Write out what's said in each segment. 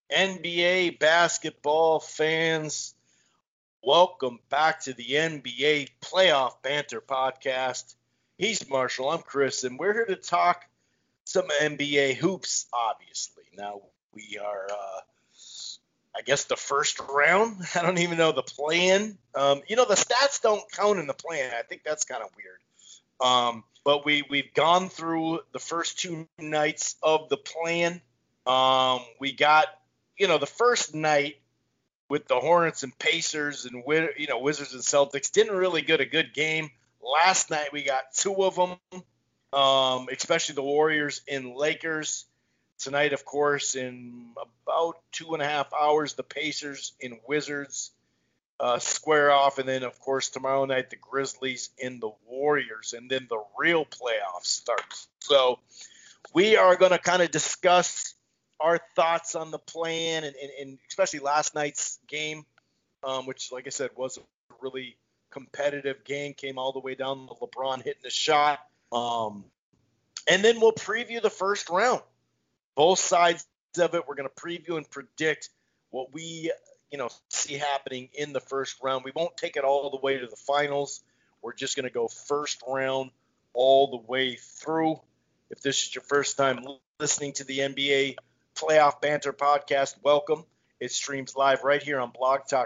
NBA basketball fans, welcome back to the NBA Playoff Banter Podcast. He's Marshall, I'm Chris, and we're here to talk some NBA hoops, obviously. Now, we are, I guess, the first round. I don't even know the play-in. The stats don't count in the play-in. I think that's kind of weird. But we've gone through the first two nights of the play-in. We got the first night with the Hornets and Pacers and Wizards and Celtics didn't really get a good game. Last night we got two of them, especially the Warriors and Lakers. Tonight, of course, in about 2.5 hours, the Pacers and Wizards square off. And then, of course, tomorrow night, the Grizzlies and the Warriors. And then the real playoffs starts. So we are going to kind of discuss our thoughts on the play-in and especially last night's game, which, like I said, was a really competitive game, came all the way down to LeBron hitting the shot. And then we'll preview the first round. Both sides of it, we're going to preview and predict what we, see happening in the first round. We won't take it all the way to the finals. We're just going to go first round all the way through. If this is your first time listening to the NBA Playoff Banter Podcast, welcome. It streams live right here on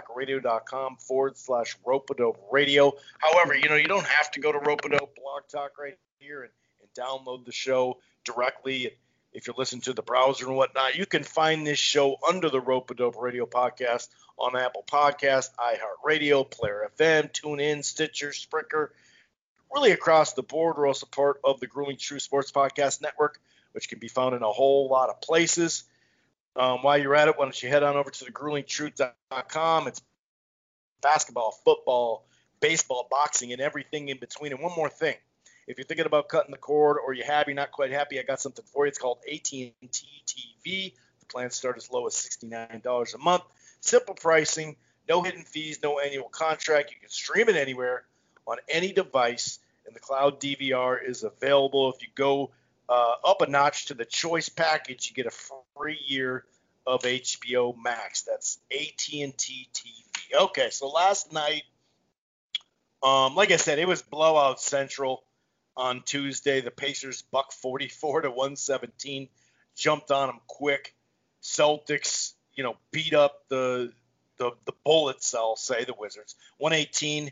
blogtalkradio.com/Rope-A-Dope Radio. However, you don't have to go to Rope-A-Dope Blog Talk right here and download the show directly. If you're listening to the browser and whatnot, you can find this show under the Rope-A-Dope Radio Podcast on Apple Podcasts, iHeartRadio, Player FM, TuneIn, Stitcher, Spreaker, really across the board. We're also part of the Grueling Truth Sports Podcast Network, which can be found in a whole lot of places. While you're at it, why don't you head on over to thegruelingtruth.com. It's basketball, football, baseball, boxing, and everything in between. And one more thing. If you're thinking about cutting the cord or you're not quite happy, I got something for you. It's called AT&T TV. The plans start as low as $69 a month. Simple pricing, no hidden fees, no annual contract. You can stream it anywhere on any device, and the cloud DVR is available. If you go up a notch to the choice package, you get a free year of HBO Max. That's AT&T TV. Okay, so last night, like I said, it was blowout central on Tuesday. The Pacers buck 44 to 117, jumped on them quick. Celtics, beat up the Bullets, I'll say, the Wizards, 118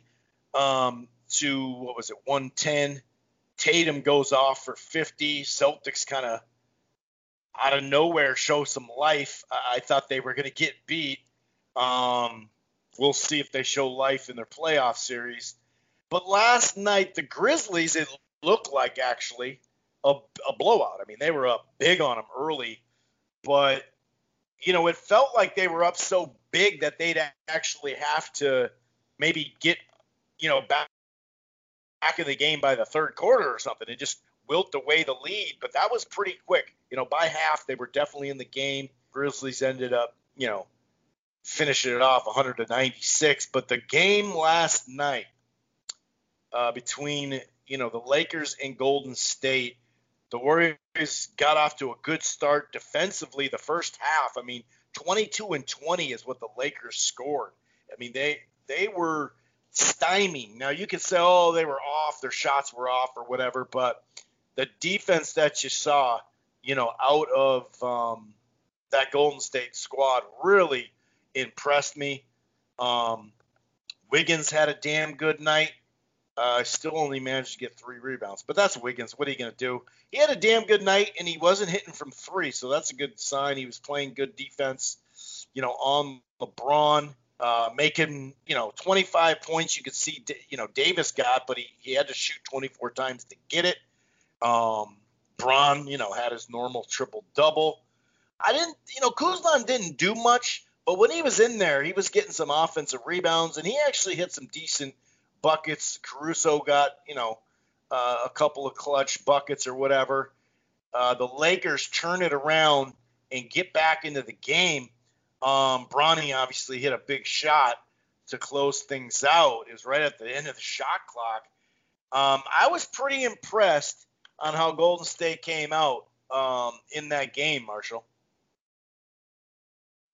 to 110. Tatum goes off for 50. Celtics kind of out of nowhere show some life. I thought they were going to get beat. We'll see if they show life in their playoff series. But last night, the Grizzlies, it looked like actually a blowout. I mean, they were up big on them early, but, it felt like they were up so big that they'd actually have to maybe get, back in the game by the third quarter or something. It just wilt away the lead, but that was pretty quick. By half, they were definitely in the game. Grizzlies ended up, finishing it off 100-96. But the game last night between, the Lakers and Golden State, the Warriors got off to a good start defensively the first half. I mean, 22-20 is what the Lakers scored. I mean, they were stymie. Now, you could say, they were off, their shots were off or whatever, but the defense that you saw, out of that Golden State squad really impressed me. Wiggins had a damn good night. Still only managed to get 3 rebounds, but that's Wiggins. What are you going to do? He had a damn good night, and he wasn't hitting from 3, so that's a good sign. He was playing good defense, on LeBron. Making, 25 points. You could see, Davis got, but he had to shoot 24 times to get it. Bron, had his normal triple-double. Kuzma didn't do much, but when he was in there, he was getting some offensive rebounds, and he actually hit some decent buckets. Caruso got, a couple of clutch buckets or whatever. The Lakers turn it around and get back into the game. Bronny obviously hit a big shot to close things out. It was right at the end of the shot clock. I was pretty impressed on how Golden State came out in that game, Marshall.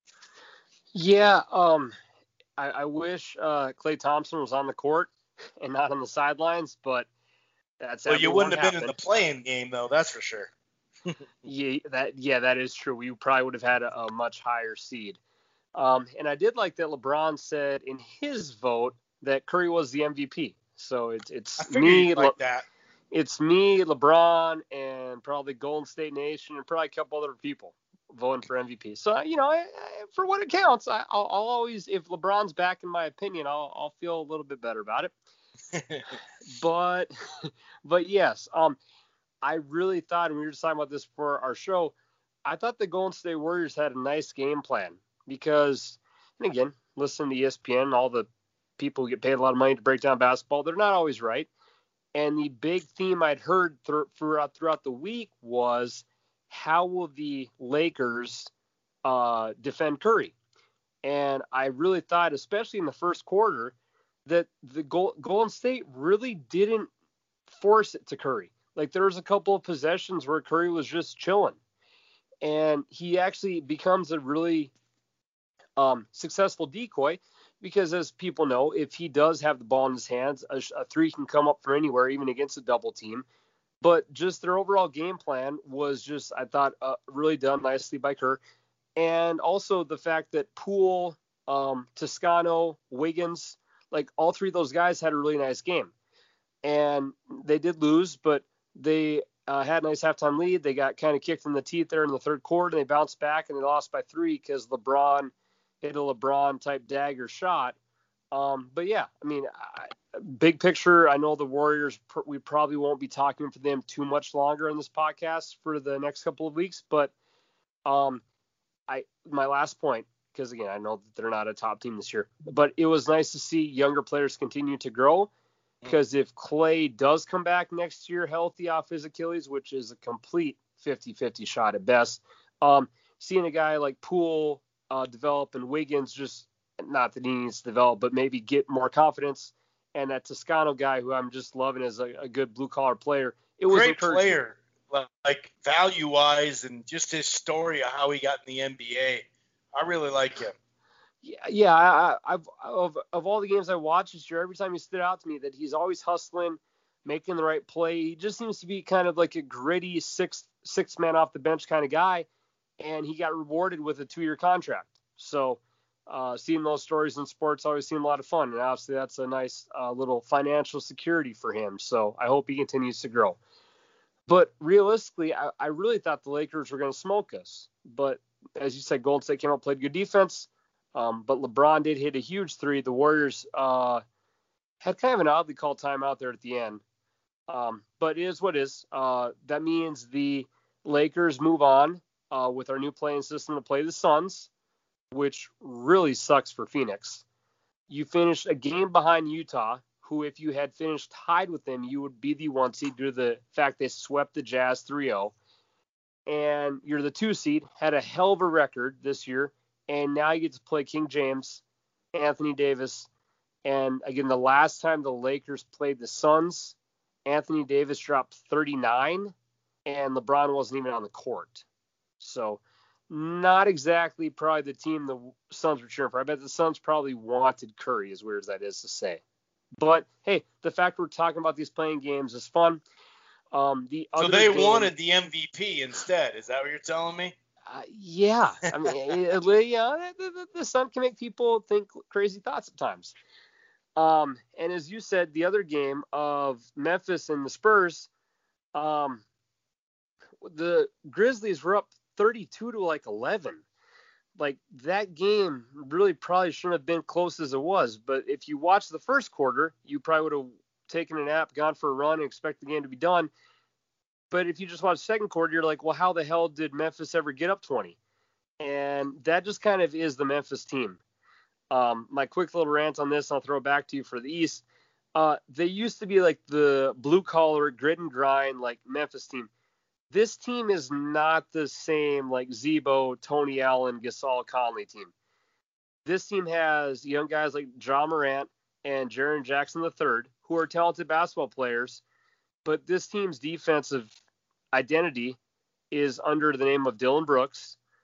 Yeah, I wish Klay Thompson was on the court and not on the sidelines, but that's Well, you ever won't wouldn't have been in the happen. playing game, though, that's for sure. Yeah, that is true. We probably would have had a much higher seed. And I did like that LeBron said in his vote that Curry was the MVP. So I it's figured me, you'd like that. it's me, LeBron, and probably Golden State Nation, and probably a couple other people voting for MVP. So for what it counts, I'll always, if LeBron's back in my opinion, I'll feel a little bit better about it. But but yes, I really thought, and we were just talking about this for our show, I thought the Golden State Warriors had a nice game plan because, and again, listening to ESPN, all the people who get paid a lot of money to break down basketball, they're not always right. And the big theme I'd heard throughout the week was how will the Lakers defend Curry? And I really thought, especially in the first quarter, that the Golden State really didn't force it to Curry. Like there was a couple of possessions where Curry was just chilling, and he actually becomes a really successful decoy because, as people know, if he does have the ball in his hands, a three can come up from anywhere, even against a double team. But just their overall game plan was just, I thought, really done nicely by Kerr. And also the fact that Poole, Toscano, Wiggins, like all three of those guys had a really nice game. And they did lose, but they had a nice halftime lead. They got kind of kicked in the teeth there in the third quarter, and they bounced back, and they lost by 3 because LeBron hit a LeBron-type dagger shot. But yeah, I mean, big picture, I know the Warriors, we probably won't be talking for them too much longer in this podcast for the next couple of weeks. But my last point, because again, I know that they're not a top team this year, but it was nice to see younger players continue to grow. Because if Klay does come back next year healthy off his Achilles, which is a complete 50-50 shot at best, seeing a guy like Poole develop and Wiggins, just not that he needs to develop, but maybe get more confidence, and that Toscano guy who I'm just loving as a good blue-collar player, it was great encouraging. Player, like value-wise and just his story of how he got in the NBA. I really like him. Yeah, I've of all the games I watched this year, every time he stood out to me that he's always hustling, making the right play. He just seems to be kind of like a gritty six man off the bench kind of guy, and he got rewarded with a 2-year contract. So seeing those stories in sports always seem a lot of fun, and obviously that's a nice little financial security for him. So I hope he continues to grow. But realistically, I really thought the Lakers were going to smoke us. But as you said, Golden State came out, played good defense. But LeBron did hit a huge 3. The Warriors had kind of an oddly called timeout there at the end. But it is what it is. That means the Lakers move on with our new playing system to play the Suns, which really sucks for Phoenix. You finished a game behind Utah, who if you had finished tied with them, you would be the 1 seed due to the fact they swept the Jazz 3-0. And you're the 2 seed, had a hell of a record this year. And now you get to play King James, Anthony Davis. And again, the last time the Lakers played the Suns, Anthony Davis dropped 39, and LeBron wasn't even on the court. So not exactly probably the team the Suns were cheering for. I bet the Suns probably wanted Curry, as weird as that is to say. But, hey, the fact we're talking about these playing games is fun. So they wanted the MVP instead. Is that what you're telling me? Yeah, I mean, the sun can make people think crazy thoughts at times. And as you said, the other game of Memphis and the Spurs, the Grizzlies were up 32 to like 11. Like that game really probably shouldn't have been close as it was. But if you watch the first quarter, you probably would have taken a nap, gone for a run, and expect the game to be done. But if you just watch the second quarter, you're like, well, how the hell did Memphis ever get up 20? And that just kind of is the Memphis team. My quick little rant on this, I'll throw it back to you for the East. They used to be like the blue-collar, grit and grind, like Memphis team. This team is not the same like Zebo, Tony Allen, Gasol, Conley team. This team has young guys like Ja Morant and Jaren Jackson III, who are talented basketball players. But this team's defensive identity is under the name of Dylan Brooks.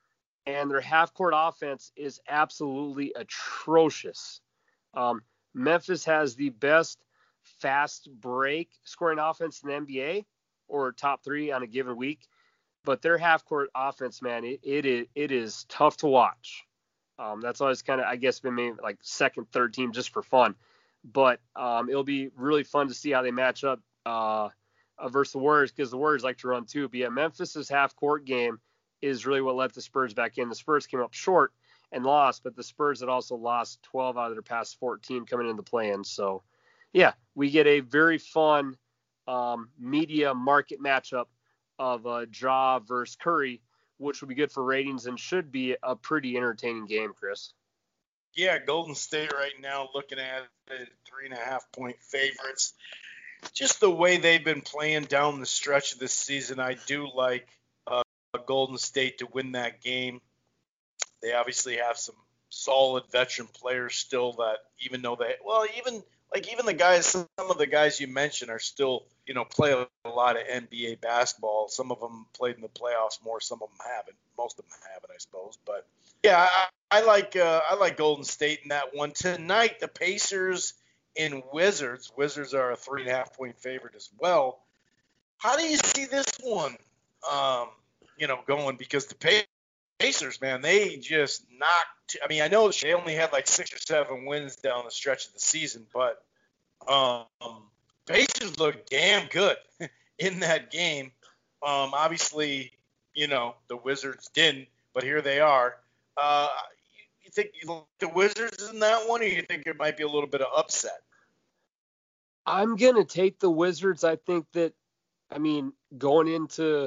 and their half-court offense is absolutely atrocious. Memphis has the best fast break scoring offense in the NBA, or top 3 on a given week. But their half-court offense, man, it is tough to watch. That's always kind of, I guess, been maybe like second, third team just for fun. But it'll be really fun to see how they match up versus the Warriors, because the Warriors like to run too. But yeah, Memphis's half-court game is really what let the Spurs back in. The Spurs came up short and lost, but the Spurs had also lost 12 out of their past 14 coming into the play-in. So, yeah, we get a very fun media market matchup of Ja versus Curry, which will be good for ratings and should be a pretty entertaining game, Chris. Yeah, Golden State right now looking at it, 3.5-point favorites. Just the way they've been playing down the stretch of this season, I do like Golden State to win that game. They obviously have some solid veteran players still that, even though even the guys, some of the guys you mentioned are still, play a lot of NBA basketball. Some of them played in the playoffs more, some of them haven't. Most of them haven't, I suppose. But yeah, I like Golden State in that one. Tonight, the Pacers and Wizards. Wizards are a 3.5-point favorite as well. How do you see this one, going? Because the Pacers, man, they just knocked. I mean, I know they only had like 6 or 7 wins down the stretch of the season, but Pacers look damn good in that game. Obviously, the Wizards didn't, but here they are. You think you like the Wizards in that one, or you think it might be a little bit of upset? I'm going to take the Wizards. I think that, going into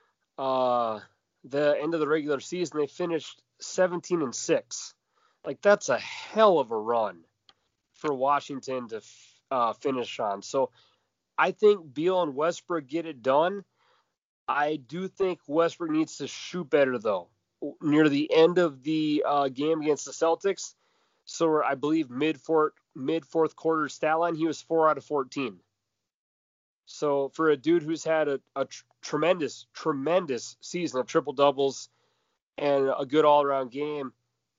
the end of the regular season, they finished 17-6. Like, that's a hell of a run for Washington to finish on. So I think Beal and Westbrook get it done. I do think Westbrook needs to shoot better, though. Near the end of the game against the Celtics, so I believe mid-fourth quarter stat line, he was 4 out of 14. So for a dude who's had a tremendous season of triple doubles and a good all-around game,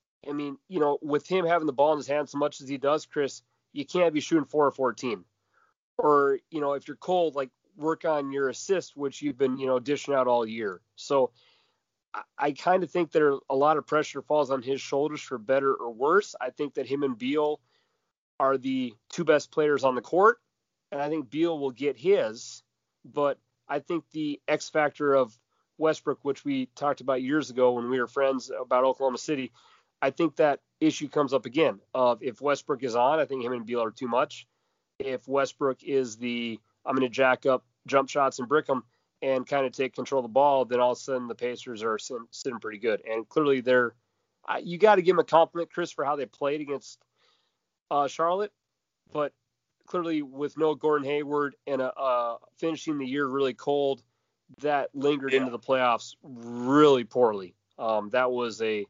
with him having the ball in his hand so much as he does, Chris, you can't be shooting 4 or 14. Or, if you're cold, like, work on your assist, which you've been, dishing out all year. So I kind of think that a lot of pressure falls on his shoulders for better or worse. I think that him and Beal are the 2 best players on the court, and I think Beal will get his. But I think the X factor of Westbrook, which we talked about years ago when we were friends about Oklahoma City, I think that issue comes up again. If Westbrook is on, I think him and Beal are too much. If Westbrook is I'm going to jack up jump shots and brick them and kind of take control of the ball, then all of a sudden the Pacers are sitting pretty good. And clearly you got to give them a compliment, Chris, for how they played against Charlotte. But clearly with no Gordon Hayward and finishing the year really cold, that lingered into the playoffs really poorly. That was a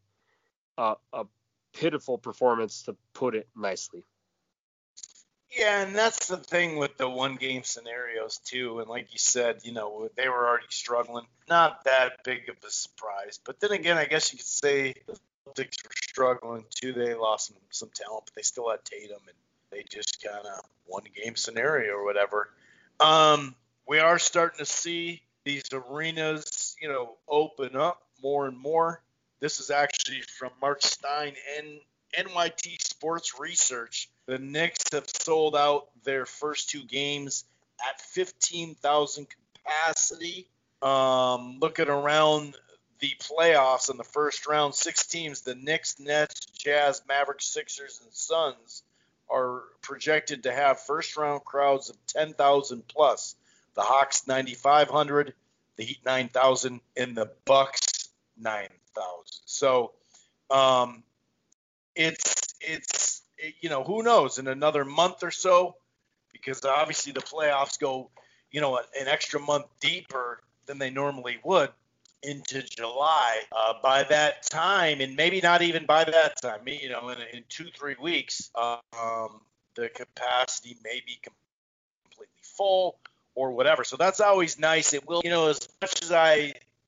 pitiful performance, to put it nicely. Yeah, and that's the thing with the one-game scenarios, too. And like you said, they were already struggling. Not that big of a surprise. But then again, I guess you could say the Celtics were struggling, too. They lost some talent, but they still had Tatum, and they just kind of one-game scenario or whatever. We are starting to see these arenas, open up more and more. This is actually from Mark Stein and NYT Sports Research. The Knicks have sold out their first 2 games at 15,000 capacity. Looking around the playoffs in the first round, 6 teams, the Knicks, Nets, Jazz, Mavericks, Sixers, and Suns, are projected to have first-round crowds of 10,000 plus. The Hawks, 9,500, the Heat, 9,000, and the Bucks, 9,000. So it's who knows in another month or so, because obviously the playoffs go, an extra month deeper than they normally would into July. By that time, and maybe not even by that time, in 2-3 weeks, the capacity may be completely full or whatever. So that's always nice. It will, as much as I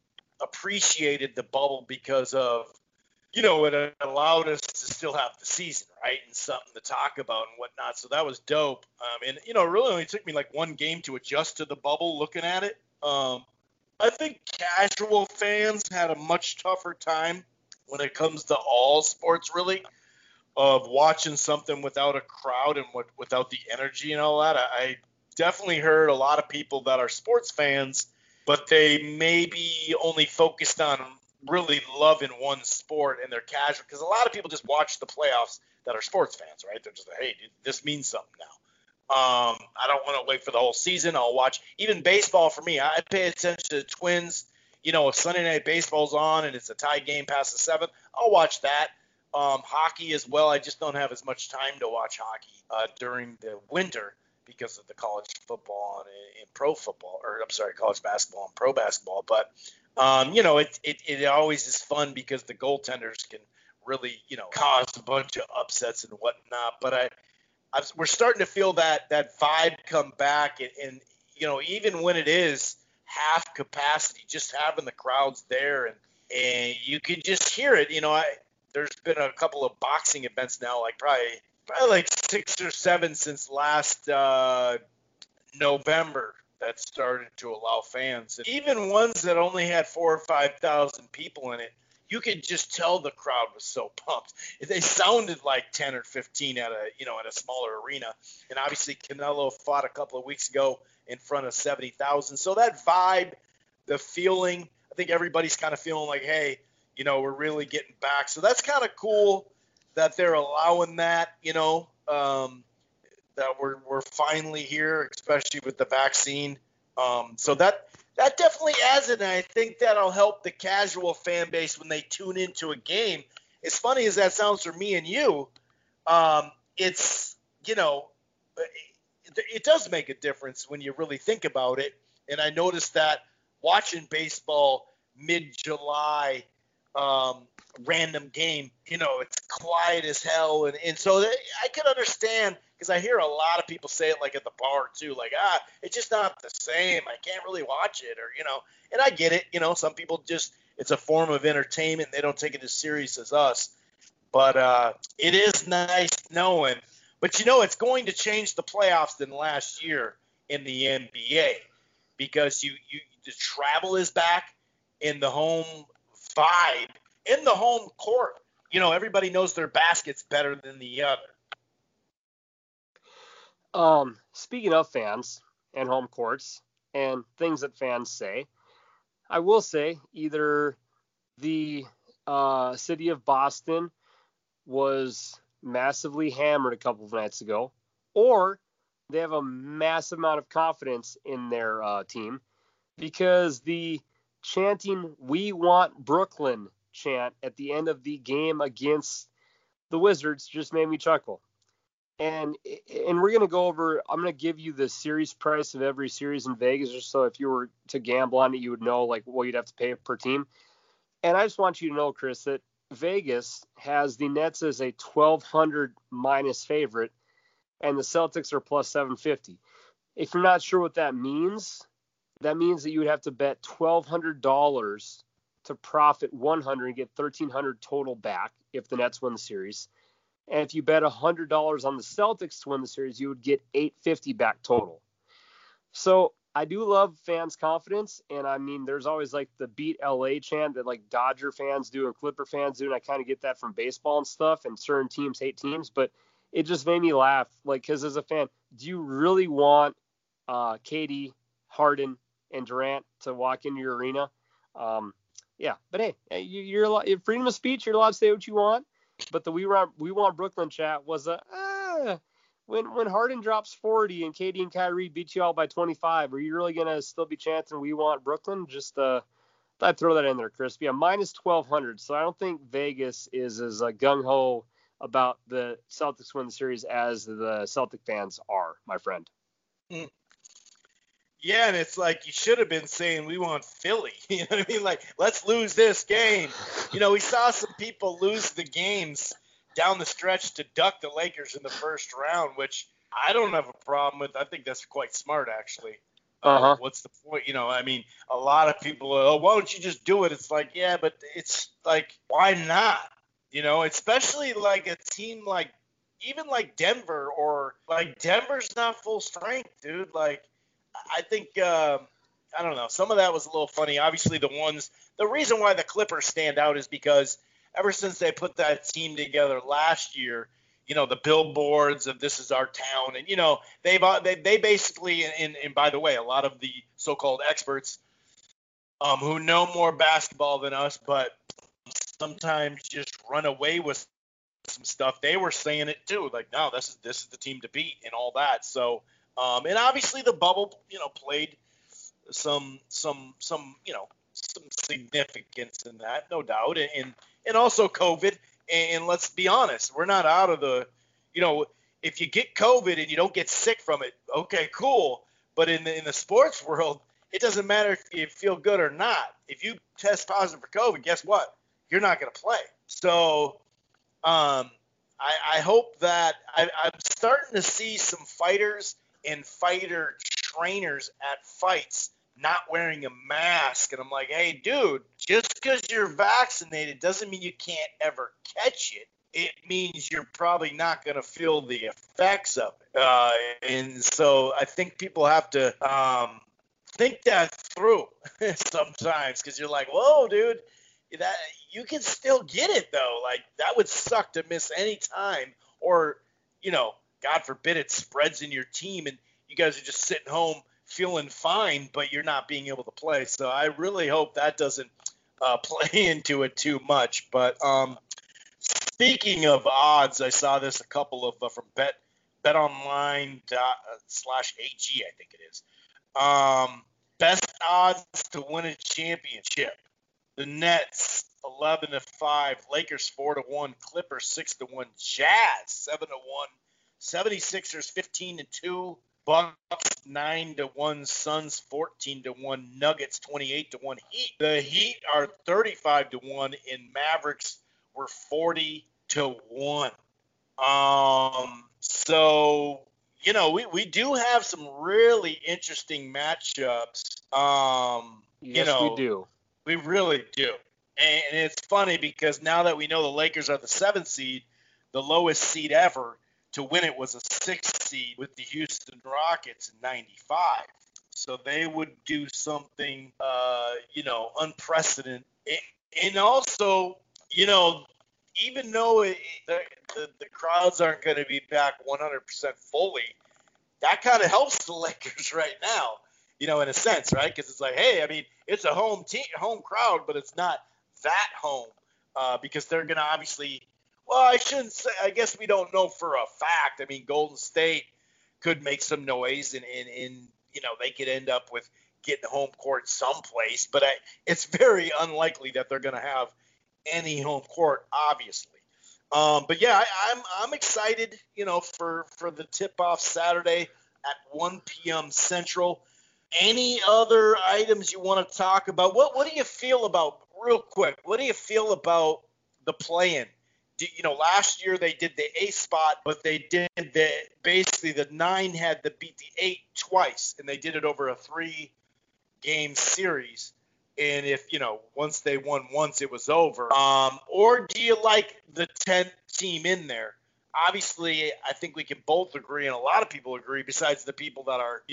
appreciated the bubble because of, it allowed us to still have the season, right? And something to talk about and whatnot. So that was dope. And it really only took me like one game to adjust to the bubble looking at it. I think casual fans had a much tougher time when it comes to all sports, really, of watching something without a crowd and without the energy and all that. I definitely heard a lot of people that are sports fans, but they maybe only focused on really loving one sport and they're casual, because a lot of people just watch the playoffs that are sports fans, right? They're just like, hey, this means something now. I don't want to wait for the whole season. I'll watch even baseball. For me, I pay attention to the Twins. If Sunday Night Baseball's on and it's a tie game past the seventh, I'll watch that. Hockey as well. I just don't have as much time to watch hockey during the winter because of the college football and pro football, or I'm sorry, college basketball and pro basketball. But it always is fun because the goaltenders can really cause a bunch of upsets and whatnot. But we're starting to feel that vibe come back, and even when it is half capacity, just having the crowds there and you can just hear it. There's been a couple of boxing events now, like probably like 6 or 7 since last November, that started to allow fans. And even ones that only had 4,000 or 5,000 people in it, you could just tell the crowd was so pumped. They sounded like 10 or 15 at a smaller arena. And obviously Canelo fought a couple of weeks ago in front of 70,000. So that vibe, the feeling, I think everybody's kind of feeling like, hey, we're really getting back. So that's kind of cool that they're allowing that, that we're finally here, especially with the vaccine. So that definitely adds it, and I think that'll help the casual fan base when they tune into a game. As funny as that sounds for me and you, it's, it does make a difference when you really think about it. And I noticed that watching baseball mid-July, random game, it's quiet as hell. And so I can understand, because I hear a lot of people say it like at the bar too, like, it's just not the same. I can't really watch it, or, and I get it. Some people just, it's a form of entertainment. They don't take it as serious as us. But it is nice knowing. But, it's going to change the playoffs than last year in the NBA, because the travel is back in the home vibe, in the home court. Everybody knows their basket's better than the other. Speaking of fans and home courts and things that fans say, I will say either the city of Boston was massively hammered a couple of nights ago, or they have a massive amount of confidence in their team, because the chanting "We want Brooklyn" chant at the end of the game against the Wizards just made me chuckle. And we're going to go over, I'm going to give you the series price of every series in Vegas, just so if you were to gamble on it, you would know like what you'd have to pay per team. And I just want you to know, Chris, that Vegas has the Nets as a 1,200 minus favorite, and the Celtics are plus 750. If you're not sure what that means that you would have to bet $1,200 to profit 100 and get 1,300 total back if the Nets win the series. And if you bet $100 on the Celtics to win the series, you would get $850 back total. So I do love fans' confidence, and I mean, there's always like the beat LA chant that like Dodger fans do and Clipper fans do, and I kind of get that from baseball and stuff, and certain teams hate teams, but it just made me laugh, like, because as a fan, do you really want KD, Harden, and Durant to walk into your arena? Yeah, but hey, you're freedom of speech, you're allowed to say what you want. But the we want Brooklyn chat was when Harden drops 40 and KD and Kyrie beat you all by 25, are you really gonna still be chanting "We want Brooklyn"? Just I'd throw that in there, Chris. Yeah, minus 1,200. So I don't think Vegas is as gung ho about the Celtics win the series as the Celtic fans are, my friend. Yeah, and it's like you should have been saying we want Philly. You know what I mean? Like, let's lose this game. We saw some people lose the games down the stretch to duck the Lakers in the first round, which I don't have a problem with. I think that's quite smart, actually. What's the point? I mean, a lot of people are, oh, why don't you just do it? It's like, yeah, but it's like, why not? Especially like a team like, even like Denver, or like Denver's not full strength, dude. Like, I think, I don't know. Some of that was a little funny. Obviously, the reason why the Clippers stand out is because ever since they put that team together last year, the billboards of this is our town, and they basically, and by the way, a lot of the so-called experts who know more basketball than us, but sometimes just run away with some stuff. They were saying it too, like, no, this is the team to beat and all that. So, and obviously the bubble, played some some significance in that, no doubt, and also COVID. And let's be honest, we're not out of the, if you get COVID and you don't get sick from it, okay, cool. But in the sports world, it doesn't matter if you feel good or not. If you test positive for COVID, guess what? You're not going to play. So I hope that I'm starting to see some fighters and fighter trainers at fights not wearing a mask. And I'm like, hey, dude, just because you're vaccinated doesn't mean you can't ever catch it. It means you're probably not going to feel the effects of it. And so I think people have to think that through sometimes, because you're like, whoa, dude, that you can still get it, though. Like, that would suck to miss any time, or, God forbid it spreads in your team and you guys are just sitting home feeling fine, but you're not being able to play. So I really hope that doesn't play into it too much. But speaking of odds, I saw this a couple of from BetOnline /AG, I think it is. Best odds to win a championship: the Nets 11-5, Lakers 4-1, Clippers 6-1, Jazz 7-1, 76ers 15-2. Bucks 9-1, Suns 14-1, Nuggets 28-1. The Heat are 35-1, and Mavericks were 40-1. So we do have some really interesting matchups. Yes, we do. We really do, and it's funny because now that we know the Lakers are the 7th seed, the lowest seed ever to win it was a 6th seed with the Houston Rockets in '95. So they would do something, unprecedented. And also, even though the crowds aren't going to be back 100% fully, that kind of helps the Lakers right now, in a sense, right? Because it's like, hey, I mean, it's a home crowd, but it's not that home because they're going to obviously. Well, I shouldn't say. I guess we don't know for a fact. I mean, Golden State could make some noise, and they could end up with getting home court someplace. But it's very unlikely that they're going to have any home court, obviously. But yeah, I'm excited. For the tip-off Saturday at 1 p.m. Central. Any other items you want to talk about? What do you feel about, real quick? What do you feel about the play-in? Last year they did the 8th spot, but they did basically the 9 had to beat the 8 twice, and they did it over a 3-game series. And if, once they won once, it was over. Or do you like the 10th team in there? Obviously, I think we can both agree, and a lot of people agree, besides the people that are,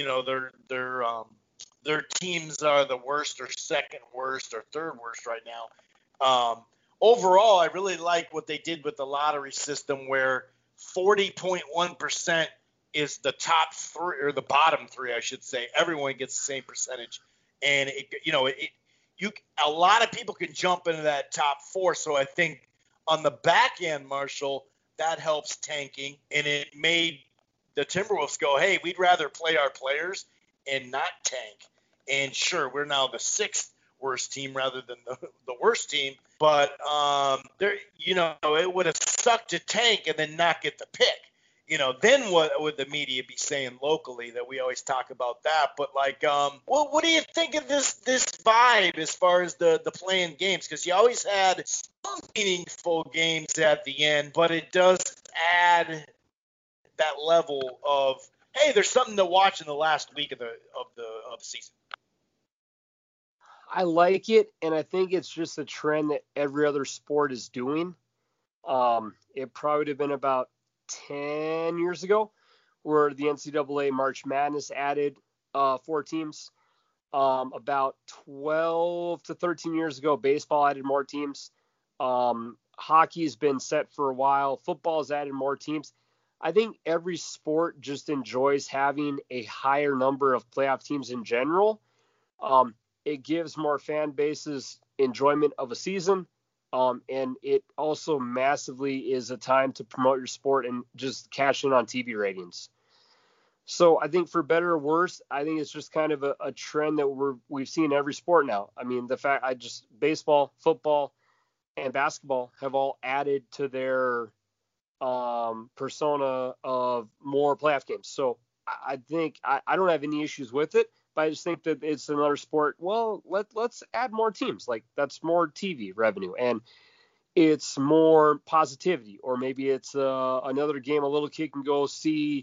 their teams are the worst or second worst or third worst right now. Overall, I really like what they did with the lottery system, where 40.1% is the top 3, or the bottom 3, I should say. Everyone gets the same percentage, and a lot of people can jump into that top 4. So I think on the back end, Marshall, that helps tanking, and it made the Timberwolves go, hey, we'd rather play our players and not tank. And sure, we're now the 6th worst team rather than the worst team, but it would have sucked to tank and then not get the pick. Then what would the media be saying locally? That we always talk about that. But what do you think of this vibe as far as the playing games? Because you always had some meaningful games at the end, but it does add that level of hey, there's something to watch in the last week of the season. I like it, and I think it's just a trend that every other sport is doing. It probably would have been about 10 years ago where the NCAA March Madness added 4 teams. About 12 to 13 years ago, baseball added more teams. Hockey's been set for a while. Football's added more teams. I think every sport just enjoys having a higher number of playoff teams in general. It gives more fan bases enjoyment of a season. And it also massively is a time to promote your sport and just cash in on TV ratings. So I think for better or worse, I think it's just kind of a trend that we've seen in every sport now. I mean, baseball, football, and basketball have all added to their persona of more playoff games. So I think I don't have any issues with it, but I just think that it's another sport. Well, let's add more teams. Like, that's more TV revenue, and it's more positivity. Or maybe it's another game a little kid can go see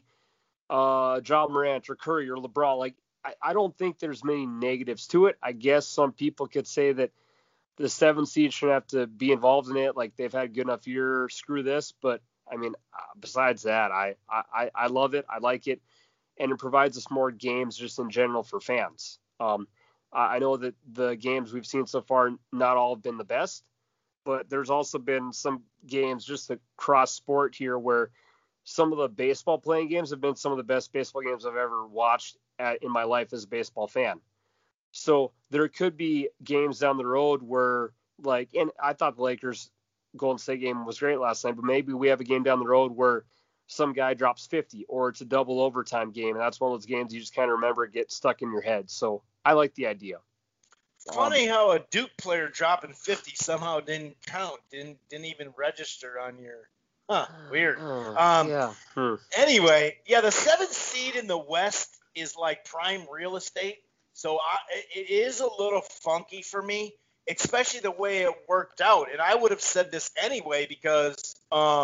Ja Morant or Curry or LeBron. Like, I don't think there's many negatives to it. I guess some people could say that the 7 seed shouldn't have to be involved in it. Like, they've had a good enough year, screw this. But I mean, besides that, I love it. I like it. And it provides us more games just in general for fans. I know that the games we've seen so far, not all have been the best, but there's also been some games just across sport here where some of the baseball playing games have been some of the best baseball games I've ever watched in my life as a baseball fan. So there could be games down the road where, like, and I thought the Lakers Golden State game was great last night, but maybe we have a game down the road where some guy drops 50 or it's a double overtime game. And that's one of those games you just kind of remember it get stuck in your head. So I like the idea. Funny how a Duke player dropping 50 somehow didn't count, didn't even register on your. Weird. Yeah. Anyway, yeah, the 7th seed in the West is like prime real estate. So it is a little funky for me, especially the way it worked out. And I would have said this anyway because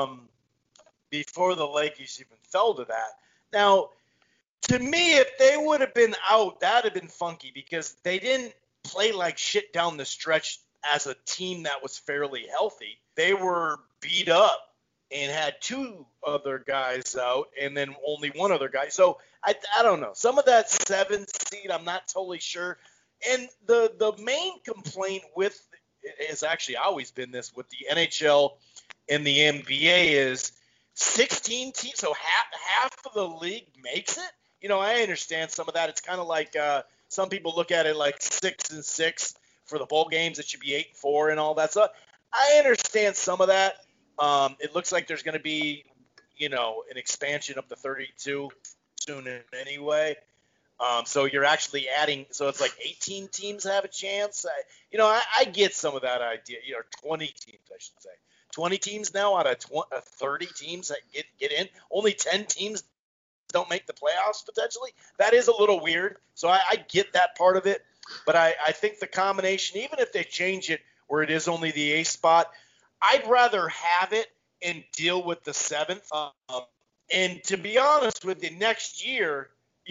before the Lakers even fell to that. Now, to me, if they would have been out, that would have been funky because they didn't play like shit down the stretch as a team that was fairly healthy. They were beat up and had 2 other guys out and then only 1 other guy. So I don't know. Some of that 7th seed, I'm not totally sure. And the main complaint with it has actually always been this with the NHL and the NBA is 16 teams, so half of the league makes it. You know, I understand some of that. It's kind of like some people look at it like 6-6 for the bowl games. It should be 8-4 and all that stuff. I understand some of that. It looks like there's going to be, an expansion up to 32 soon anyway. So you're actually adding, so it's like 18 teams have a chance. I get some of that idea. 20 teams, I should say. 20 teams now out of 30 teams that get in. Only 10 teams don't make the playoffs potentially. That is a little weird. So I get that part of it. But I think the combination, even if they change it where it is only the 8th spot, I'd rather have it and deal with the 7th. And to be honest with you, next year,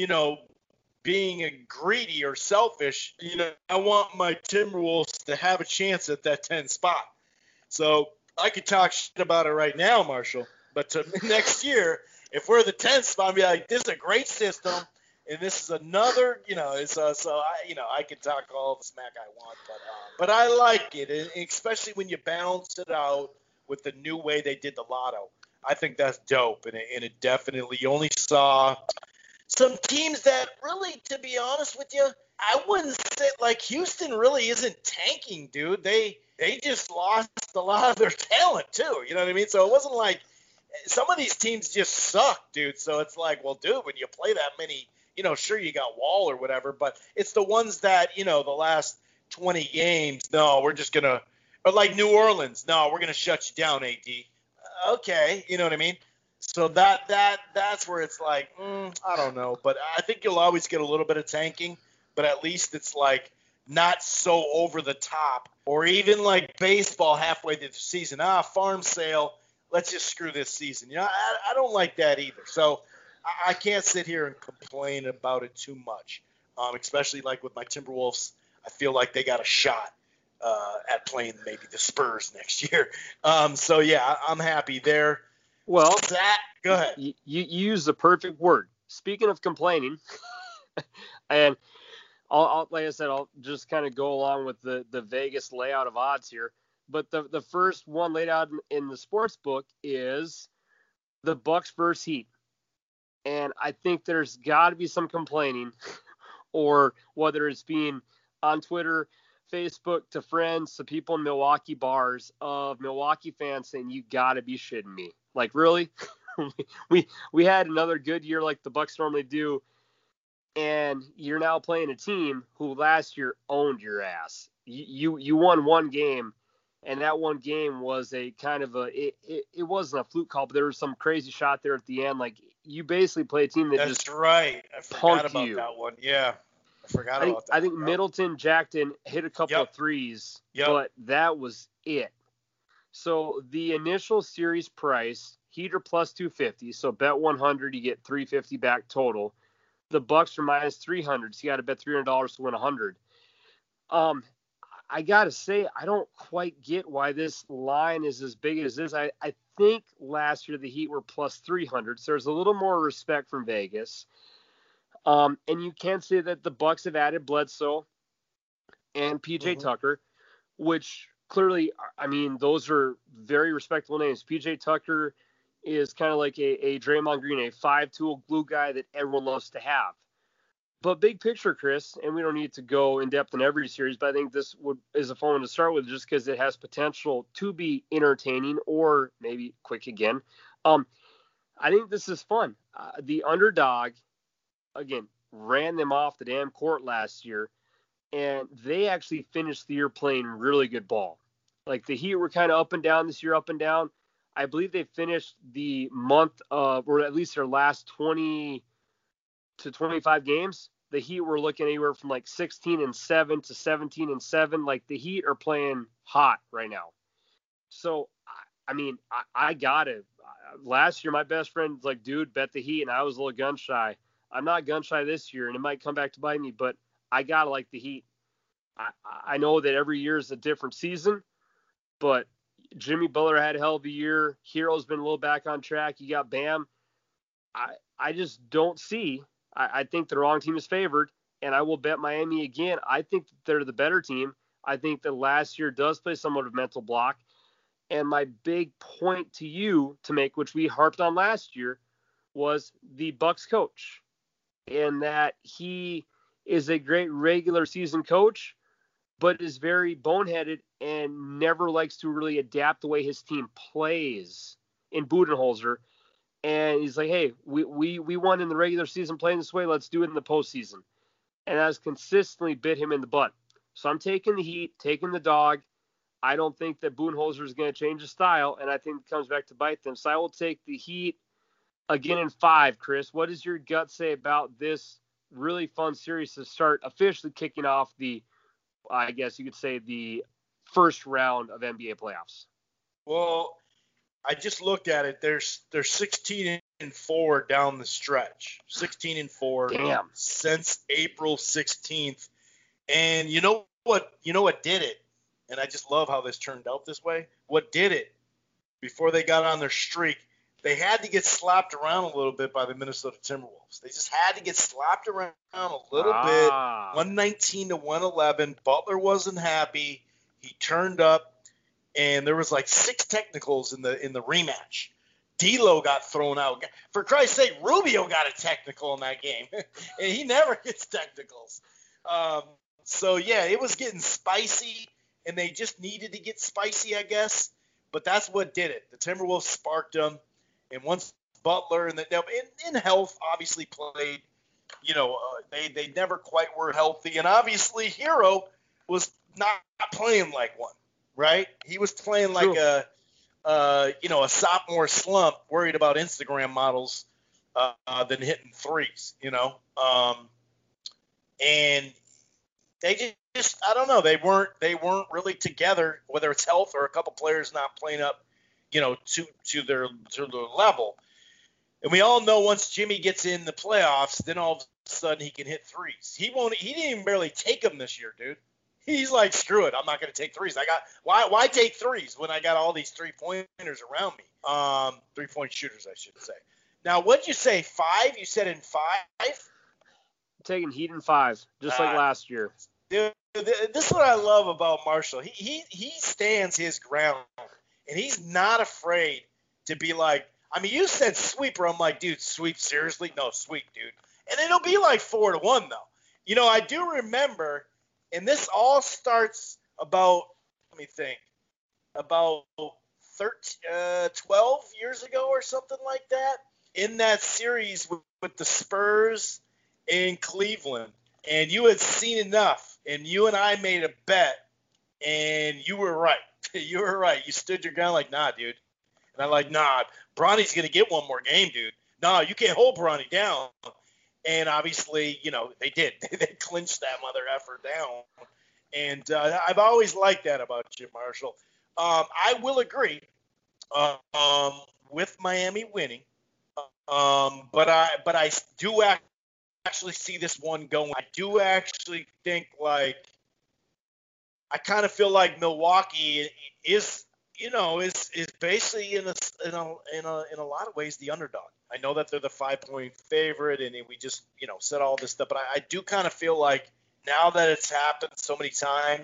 being greedy or selfish, I want my Timberwolves to have a chance at that 10th spot. So I could talk shit about it right now, Marshall, but next year, if we're the 10th spot, I'd be like, this is a great system, and this is another, I could talk all the smack I want, but I like it, and especially when you balance it out with the new way they did the lotto. I think that's dope, and it definitely, you only saw some teams that really, to be honest with you, I wouldn't say, like, Houston really isn't tanking, dude. They just lost a lot of their talent, too. You know what I mean? So it wasn't like some of these teams just suck, dude. So it's like, well, dude, when you play that many, sure, you got Wall or whatever, but it's the ones that, the last 20 games, no, we're just going to – or like New Orleans, no, we're going to shut you down, AD. Okay, you know what I mean? So that's where it's like, I don't know. But I think you'll always get a little bit of tanking, but at least it's like not so over the top. Or even like baseball halfway through the season, farm sale, let's just screw this season. I don't like that either. So I can't sit here and complain about it too much, especially like with my Timberwolves. I feel like they got a shot at playing maybe the Spurs next year. So, yeah, I'm happy there. Well, go ahead. You use the perfect word. Speaking of complaining, and like I said, I'll just kind of go along with the Vegas layout of odds here. But the first one laid out in the sports book is the Bucks versus Heat. And I think there's got to be some complaining, or whether it's being on Twitter, Facebook, to friends, to people in Milwaukee bars, of Milwaukee fans saying, you got to be shitting me. Like, really? we had another good year like the Bucks normally do, and you're now playing a team who last year owned your ass. You won one game, and that one game was a kind of it wasn't a fluke call, but there was some crazy shot there at the end. Like, you basically play a team that That's just right. I forgot about you. that one. Yeah, I forgot about that. I think Middleton, Jackson hit a couple of threes, but that was it. So the initial series price, Heat are plus 250. So bet 100, you get 350 back total. The Bucks are minus 300. So you got to bet $300 to win 100. I got to say, I don't quite get why this line is as big as this. I think last year the Heat were plus 300. So there's a little more respect from Vegas. And you can say that the Bucks have added Bledsoe and PJ Tucker, which clearly, I mean, those are very respectable names. PJ Tucker is kind of like a Draymond Green, a 5-tool glue guy that everyone loves to have. But big picture, Chris, and we don't need to go in depth in every series, but I think this is a fun one to start with just because it has potential to be entertaining or maybe quick again. I think this is fun. The underdog, again, ran them off the damn court last year, and they actually finished the year playing really good ball. Like, the Heat were kind of up and down this year, up and down. I believe they finished the month of, or at least their last 20 to 25 games. The Heat were looking anywhere from like 16-7 to 17-7. Like, the Heat are playing hot right now. So, I mean, I got it. Last year, my best friend's like, dude, bet the Heat, and I was a little gun shy. I'm not gun shy this year, and it might come back to bite me, but I gotta like the Heat. I know that every year is a different season, but Jimmy Butler had a hell of a year. Hero's been a little back on track. You got Bam. I just don't see. I think the wrong team is favored, and I will bet Miami again. I think that they're the better team. I think that last year does play somewhat of a mental block. And my big point to you to make, which we harped on last year, was the Bucks coach, and that he is a great regular season coach, but is very boneheaded and never likes to really adapt the way his team plays in Budenholzer. And he's like, hey, we won in the regular season playing this way. Let's do it in the postseason. And that has consistently bit him in the butt. So I'm taking the Heat, taking the dog. I don't think that Budenholzer is going to change his style, and I think it comes back to bite them. So I will take the Heat again in 5, Chris. What does your gut say about this really fun series to start officially kicking off the, I guess you could say, the first round of NBA playoffs? Well, I just looked at it. They're 16-4 down the stretch. 16-4 since April 16th. And you know what did it? And I just love how this turned out this way. What did it? Before they got on their streak, they had to get slapped around a little bit by the Minnesota Timberwolves. They just had to get slapped around a little bit. 119-111. Butler wasn't happy. He turned up, and there was like 6 technicals in the rematch. D'Lo got thrown out. For Christ's sake, Rubio got a technical in that game, and he never gets technicals. So yeah, it was getting spicy, and they just needed to get spicy, I guess. But that's what did it. The Timberwolves sparked them. And once Butler and in health obviously played, they never quite were healthy. And obviously Hero was not playing like one, right? He was playing like a sophomore slump, worried about Instagram models than hitting threes, and they just I don't know, they weren't really together, whether it's health or a couple players not playing up, to their level. And we all know once Jimmy gets in the playoffs, then all of a sudden he can hit threes. He didn't even barely take them this year, dude. He's like, screw it, I'm not going to take threes. Why take threes when I got all these 3-pointers around me? 3-point shooters, I should say. Now, what'd you say, 5? You said in 5? Taking Heat in 5, just like last year. Dude, this is what I love about Marshall. He stands his ground, and he's not afraid to be like, I mean, you said sweeper. I'm like, dude, sweep, seriously? No, sweep, dude. And it'll be like 4-1, though. You know, I do remember, and this all starts about, let me think, about 12 years ago or something like that, in that series with the Spurs in Cleveland. And you had seen enough, and you and I made a bet, and you were right. You were right. You stood your ground like, nah, dude. And I'm like, nah, Bronny's going to get one more game, dude. Nah, you can't hold Bronny down. And obviously, you know, they did. They clinched that mother effer down. And I've always liked that about you, Marshall. I will agree with Miami winning. But I do actually see this one going. I do actually think, like, I kind of feel like Milwaukee is basically in a lot of ways the underdog. I know that they're the 5-point favorite, and we just said all this stuff, but I do kind of feel like now that it's happened so many times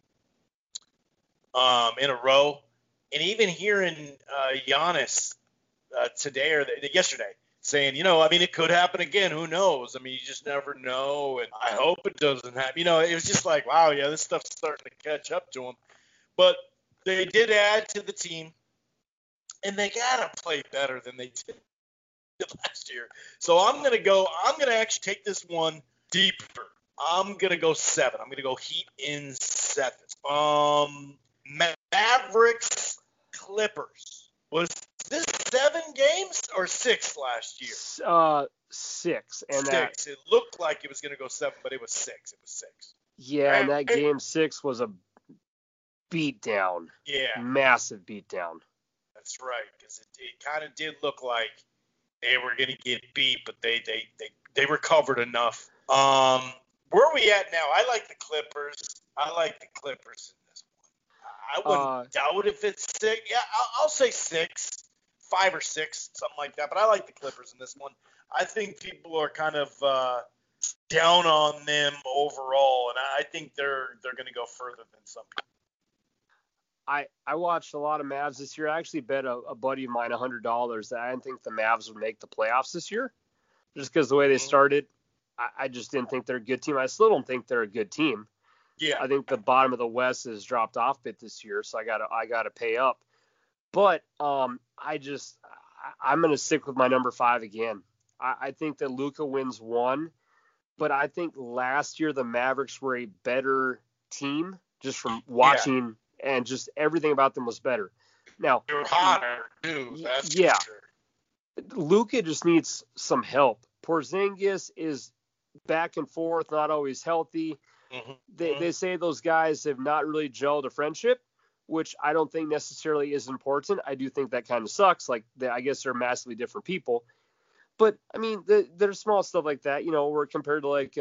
in a row, and even hearing Giannis today or yesterday saying, I mean, it could happen again. Who knows? I mean, you just never know, and I hope it doesn't happen. It was just like, wow, yeah, this stuff's starting to catch up to them. But they did add to the team, and they got to play better than they did last year. So I'm going to actually take this one deeper. I'm going to go 7. I'm going to go Heat in 7. Mavericks, Clippers. Was this 7 games or 6 last year? 6. And 6. It looked like it was going to go 7, but it was 6. It was 6. Yeah, right. And that game 6 was a beat down. Yeah. Massive beat down. That's right, because it kind of did look like they were going to get beat, but they recovered enough. Where are we at now? I like the Clippers. In this one. I wouldn't doubt if it's 6. Yeah, I'll say 6, 5 or 6, something like that. But I like the Clippers in this one. I think people are kind of down on them overall, and I think they're going to go further than some people. I watched a lot of Mavs this year. I actually bet a buddy of mine $100 that I didn't think the Mavs would make the playoffs this year, just because the way they started. I just didn't think they're a good team. I still don't think they're a good team. Yeah. I think the bottom of the West has dropped off a bit this year, so I gotta pay up. But I'm gonna stick with my number 5 again. I think that Luka wins 1, but I think last year the Mavericks were a better team just from watching, and just everything about them was better. Now they're hotter too. That's yeah. For sure. Luka just needs some help. Porzingis is back and forth, not always healthy. Mm-hmm. They say those guys have not really gelled a friendship, which I don't think necessarily is important. I do think that kind of sucks. Like, I guess they're massively different people. But, I mean, there's small stuff like that, where compared to, like,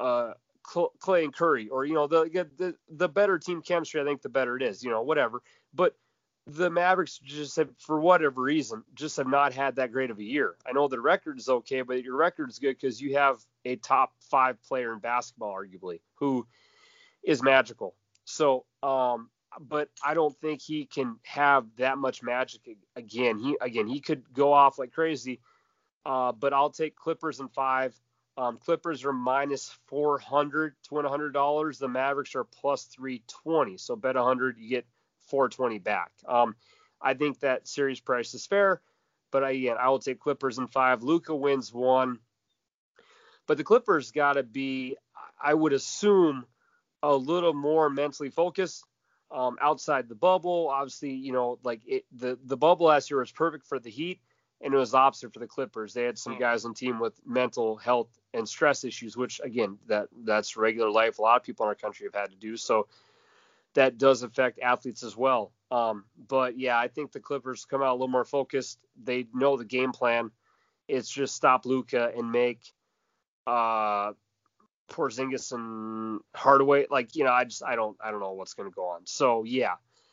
Clay and Curry, or, the better team chemistry, I think the better it is, whatever. But the Mavericks just have, for whatever reason, just have not had that great of a year. I know the record is okay, but your record is good because you have a top 5 player in basketball, arguably, who is magical. So, but I don't think he can have that much magic again. He could go off like crazy. But I'll take Clippers in 5. Clippers are minus $400 to win $100. The Mavericks are plus 320. So bet 100, you get 420 back. I think that series price is fair, but I will take Clippers in 5. Luka wins 1, but the Clippers got to be, I would assume, a little more mentally focused outside the bubble. Obviously, the bubble last year was perfect for the Heat, and it was opposite for the Clippers. They had some guys on the team with mental health and stress issues, which again, that's regular life. A lot of people in our country have had to do so. That does affect athletes as well. But yeah, I think the Clippers come out a little more focused. They know the game plan, It's just stop Luka and make Porzingis and Hardaway. Like, I don't know what's going to go on. So yeah.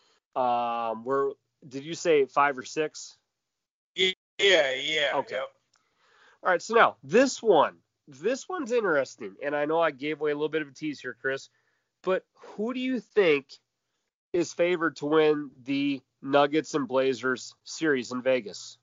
Did you say 5 or 6? Yeah. Okay. Yep. All right. So now this one's interesting. And I know I gave away a little bit of a tease here, Chris, but who do you think is favored to win the Nuggets and Blazers series in Vegas?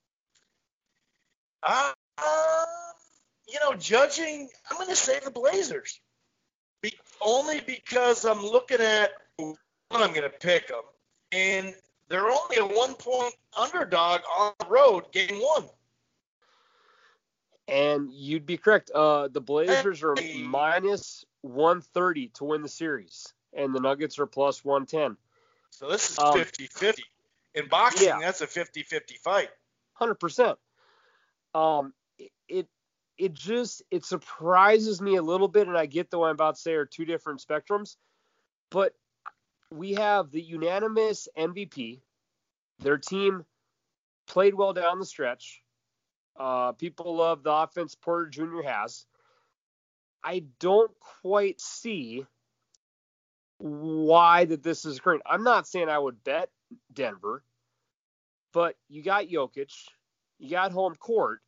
Judging, I'm going to say the Blazers. Only because I'm looking at when I'm going to pick them, and they're only a 1-point underdog on the road, game 1. And you'd be correct. The Blazers are minus 130 to win the series, and the Nuggets are plus 110. So this is 50-50. In boxing, that's a 50-50 fight. 100%. It surprises me a little bit, and I get the one I'm about to say are two different spectrums, but we have the unanimous MVP. Their team played well down the stretch. People love the offense Porter Jr. has. I don't quite see why that this is occurring. I'm not saying I would bet Denver, but you got Jokic, you got home court.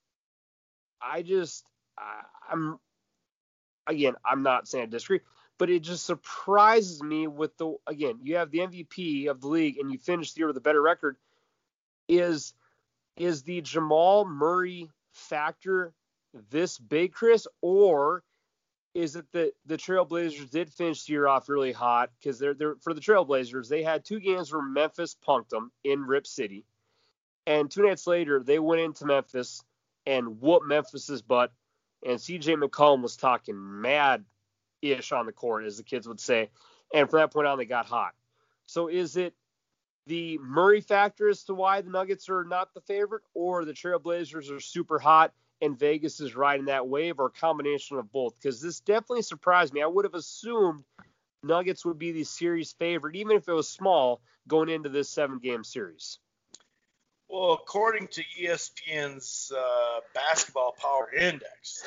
I'm not saying I disagree, but it just surprises me with you have the MVP of the league and you finish the year with a better record. Is the Jamal Murray factor this big, Chris, or is it that the Trailblazers did finish the year off really hot? Because they're for the Trailblazers, they had 2 games where Memphis punked them in Rip City, and 2 nights later they went into Memphis and whooped Memphis's butt, and CJ McCollum was talking mad-ish on the court, as the kids would say, and from that point on they got hot. So is it the Murray factor as to why the Nuggets are not the favorite, or the Trailblazers are super hot and Vegas is riding that wave, or a combination of both? Because this definitely surprised me. I would have assumed Nuggets would be the series favorite, even if it was small, going into this 7-game series. Well, according to ESPN's Basketball Power Index,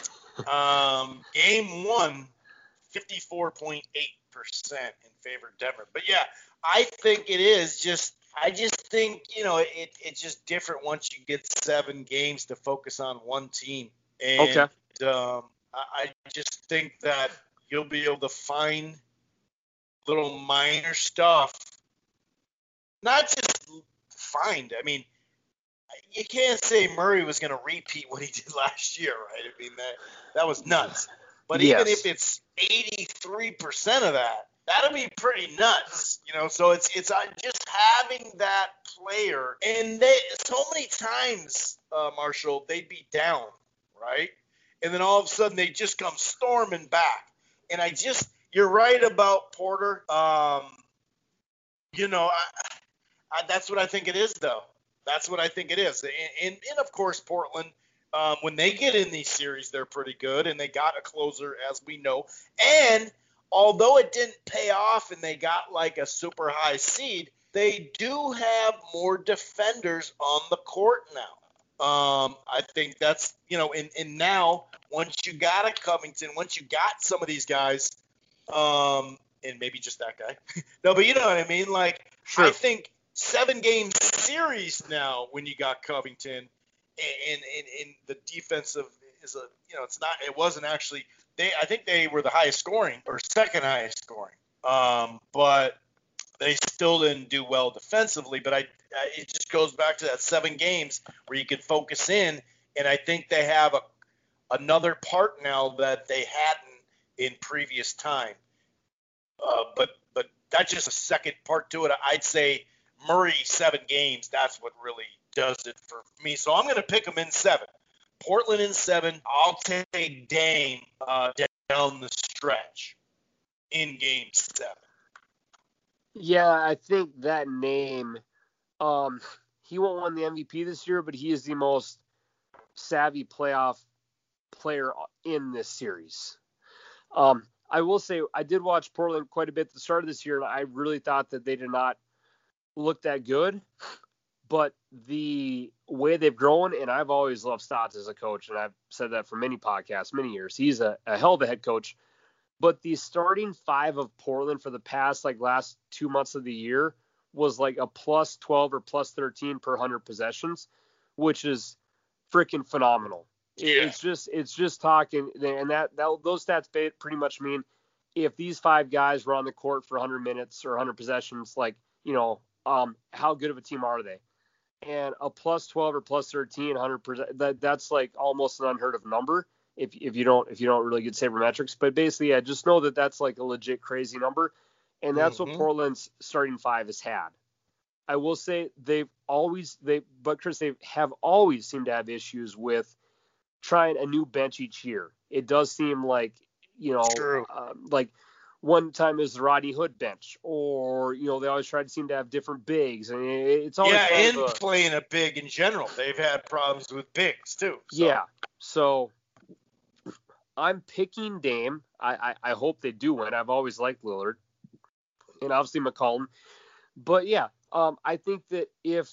game 1, 54.8% in favor of Denver. But yeah, I think it is just. I just think it's just different once you get 7 games to focus on one team. And, okay. I just think that you'll be able to find little minor stuff. Not just find. I mean, you can't say Murray was going to repeat what he did last year, right? I mean, that was nuts. But even if it's 83% of that, that'll be pretty nuts, So it's just having that player, and they so many times, Marshall, they'd be down, right? And then all of a sudden they just come storming back. And you're right about Porter. That's what I think it is, though. That's what I think it is. And of course, Portland, when they get in these series, they're pretty good, and they got a closer, as we know. And although it didn't pay off and they got like a super high seed, they do have more defenders on the court now. I think that's, and now once you got a Covington, once you got some of these guys, and maybe just that guy. No, but you know what I mean? Like, sure. I think 7-game series now when you got Covington and the defensive is it wasn't actually, I think they were the highest scoring or second highest scoring. But they still didn't do well defensively. But it just goes back to that 7 games where you could focus in, and I think they have another part now that they hadn't in previous time. But that's just a second part to it. I'd say Murray 7 games. That's what really does it for me. So I'm going to pick them in 7. Portland in 7. I'll take Dame down the stretch in game 7. Yeah, I think that name, he won't win the MVP this year, but he is the most savvy playoff player in this series. I will say I did watch Portland quite a bit at the start of this year, and I really thought that they did not look that good. but the way they've grown, and I've always loved Stotts as a coach, and I've said that for many podcasts, many years. He's a hell of a head coach. But the starting five of Portland for the past last 2 months of the year was like a plus 12 or plus 13 per 100 possessions, which is freaking phenomenal. Yeah. It's just talking, and that those stats pretty much mean if these five guys were on the court for 100 minutes or 100 possessions, how good of a team are they? And a plus 12 or plus 13, 100%, that's like almost an unheard of number if you don't really get sabermetrics. But basically, I just know that that's like a legit crazy number, and that's what Portland's starting five has had. I will say they have always seemed to have issues with trying a new bench each year. It does seem like, like one time is the Rodney Hood bench, or, they always try to seem to have different bigs. And it's always playing a big in general. They've had problems with bigs too. So. Yeah. So I'm picking Dame. I hope they do win. I've always liked Lillard and obviously McCollum. But yeah, I think that if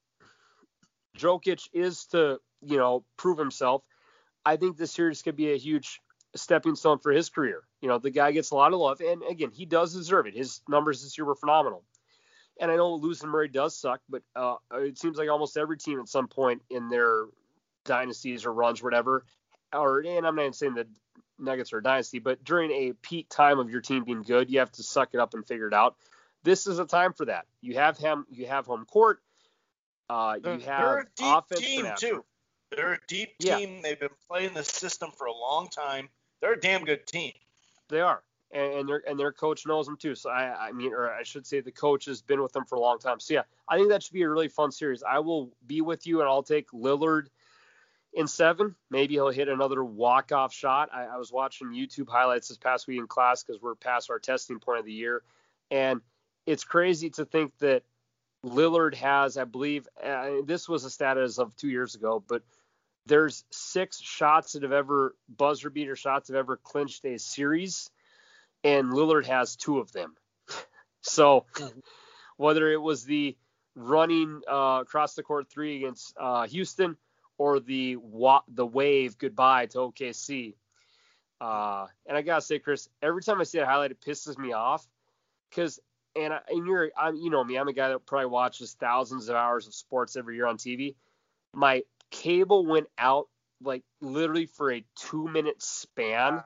Jokic is to, prove himself, I think this series could be a huge stepping stone for his career. The guy gets a lot of love, and again, he does deserve it. His numbers this year were phenomenal. And I know losing Murray does suck, but it seems like almost every team at some point in their dynasties or runs, whatever, and I'm not even saying the Nuggets are a dynasty, but during a peak time of your team being good, you have to suck it up and figure it out. This is a time for that. You have home court. You have offense team too. They're a deep team. They've been playing the system for a long time. They're a damn good team. They are, and their coach knows them too. So I should say the coach has been with them for a long time. So yeah, I think that should be a really fun series. I will be with you, and I'll take Lillard in 7. Maybe he'll hit another walk-off shot. I was watching YouTube highlights this past week in class because we're past our testing point of the year, and it's crazy to think that Lillard has, I believe, this was a stat as of 2 years ago, but there's 6 shots that have ever buzzer beater shots have ever clinched a series, and Lillard has 2 of them. So whether it was the running across the court 3 against Houston or the wave goodbye to OKC, and I gotta say, Chris, every time I see a highlight, it pisses me off because. And you know me, I'm a guy that probably watches thousands of hours of sports every year on TV. My cable went out like literally for a 2-minute span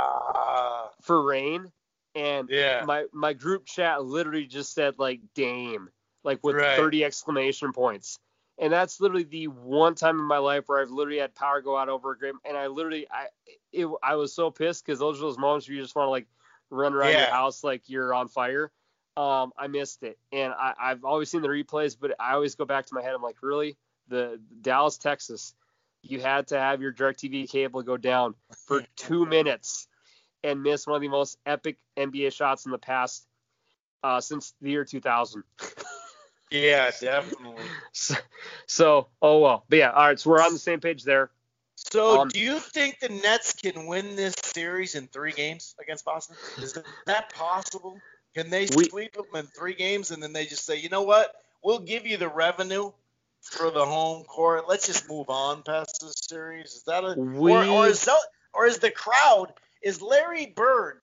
for rain. And my group chat literally just said like Dame, like with 30 exclamation points. And that's literally the one time in my life where I've literally had power go out over a game. And I was so pissed because those are those moments where you just want to like run around your house like you're on fire. I missed it, and I've always seen the replays, but I always go back to my head. I'm like, really? The Dallas, Texas, you had to have your DirecTV cable go down for 2 minutes and miss one of the most epic NBA shots in the past since the year 2000. Yeah, definitely. So, oh well. But yeah, all right, so we're on the same page there. So do you think the Nets can win this series in 3 games against Boston? Is that possible? Can they sweep them in 3 games and then they just say, you know what? We'll give you the revenue for the home court. Let's just move on past this series. Is that or is the crowd? Is Larry Bird?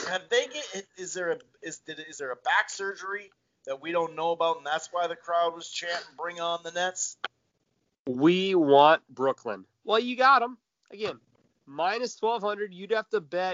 Is there a back surgery that we don't know about and that's why the crowd was chanting, "Bring on the Nets"? We want Brooklyn. Well, you got them again. Minus 1,200. You'd have to bet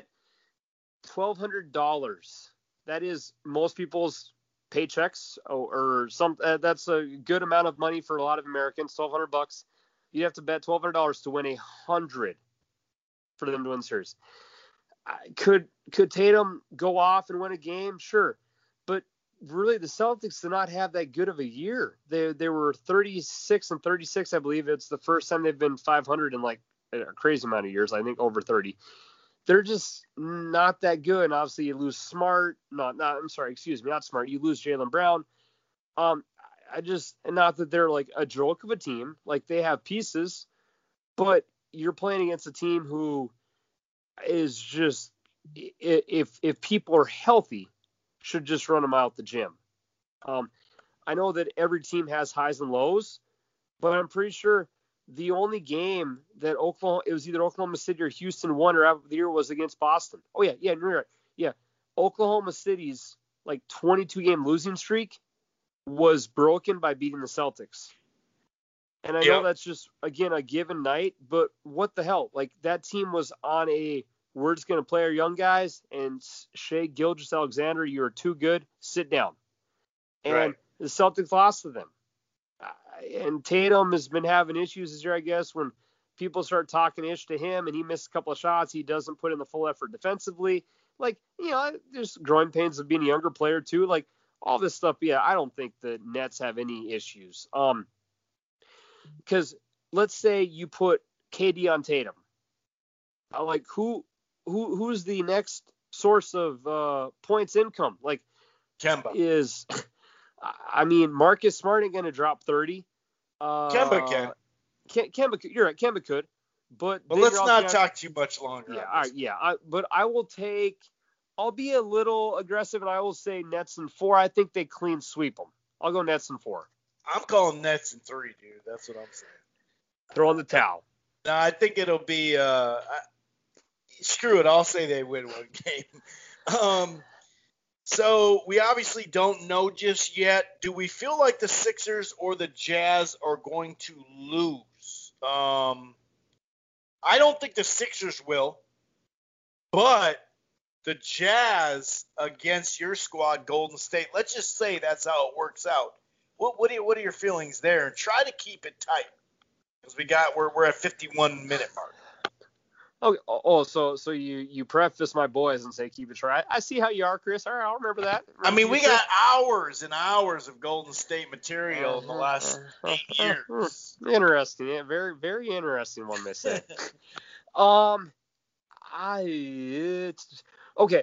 $1,200. That is most people's paychecks or some. That's a good amount of money for a lot of Americans. $1,200. You'd have to bet $1,200 to win 100 for them to win the series. Could Tatum go off and win a game? Sure, but really the Celtics did not have that good of a year. They were 36-36, I believe. It's the first time they've been 500 in like a crazy amount of years. I think over 30. They're just not that good. And obviously you lose Smart. Not Smart. You lose Jaylen Brown. Not that they're like a joke of a team. Like they have pieces, but you're playing against a team who is just, if people are healthy, should just run them out the gym. I know that every team has highs and lows, but I'm pretty sure the only game that it was either Oklahoma City or Houston won or out of the year was against Boston. Oh yeah, you're right. Yeah, Oklahoma City's like 22 game losing streak was broken by beating the Celtics. And I know that's just, again, a given night, but what the hell? Like, that team was on we're just going to play our young guys, and Shai Gilgeous-Alexander, you are too good, sit down. And the Celtics lost to them. And Tatum has been having issues this year, I guess, when people start talking ish to him and he missed a couple of shots, he doesn't put in the full effort defensively. Like, there's growing pains of being a younger player too. Like, all this stuff, I don't think the Nets have any issues. Because let's say you put KD on Tatum. Like, who's the next source of points income? Like, Kemba Marcus Smart ain't going to drop 30. Kemba can. Kemba, you're right. Kemba could. But let's not talk too much longer. But I'll be a little aggressive, and I will say Nets in 4. I think they clean sweep them. I'll go Nets in 4. I'm calling Nets in 3, dude. That's what I'm saying. Throw in the towel. No, I think it'll be screw it. I'll say they win one game. So we obviously don't know just yet. Do we feel like the Sixers or the Jazz are going to lose? I don't think the Sixers will, but the Jazz against your squad, Golden State, let's just say that's how it works out. What are your feelings there? And try to keep it tight because we're at 51-minute mark. Okay. So you preface my boys and say keep it tight. I see how you are, Chris. All right, I'll remember that. We got hours and hours of Golden State material in the last 8 years. Interesting. Yeah, very, very interesting one, they say. Okay.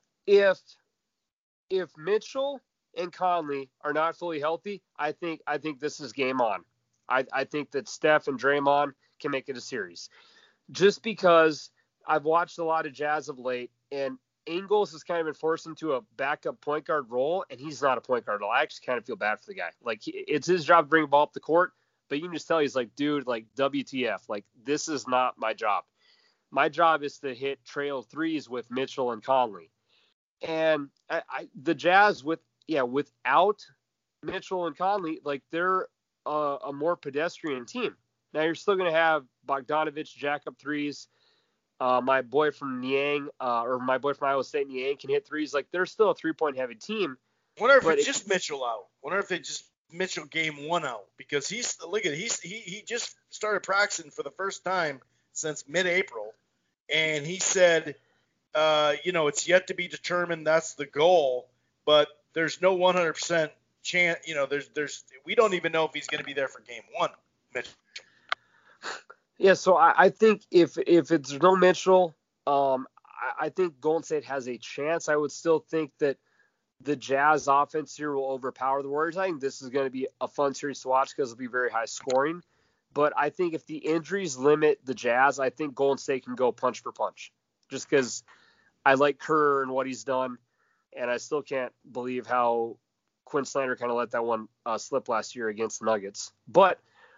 If Mitchell and Conley are not fully healthy, I think this is game on. I think that Steph and Draymond can make it a series. Just because I've watched a lot of Jazz of late, and Ingles has kind of been forced into a backup point guard role, and he's not a point guard at all. I actually kind of feel bad for the guy. Like, it's his job to bring the ball up the court, but you can just tell he's like, dude, like, WTF. Like, this is not my job. My job is to hit trail threes with Mitchell and Conley. And the Jazz, without Mitchell and Conley, like, they're a more pedestrian team. Now, you're still going to have Bogdanovich jack up threes. My boy from Niang, or my boy from Iowa State, Niang, can hit threes. Like, they're still a 3-point heavy team. Wonder if it's just Mitchell out. Wonder if they just Mitchell game 1 out, because he just started practicing for the first time since mid-April, and he said, it's yet to be determined. That's the goal, but there's no 100% chance. We don't even know if he's going to be there for game 1. Mitchell. Yeah, so I think if it's no Mitchell, I think Golden State has a chance. I would still think that the Jazz offense here will overpower the Warriors. I think this is going to be a fun series to watch because it'll be very high scoring. But I think if the injuries limit the Jazz, I think Golden State can go punch for punch. Just because I like Kerr and what he's done, and I still can't believe how Quinn Snyder kind of let that one slip last year against the Nuggets. But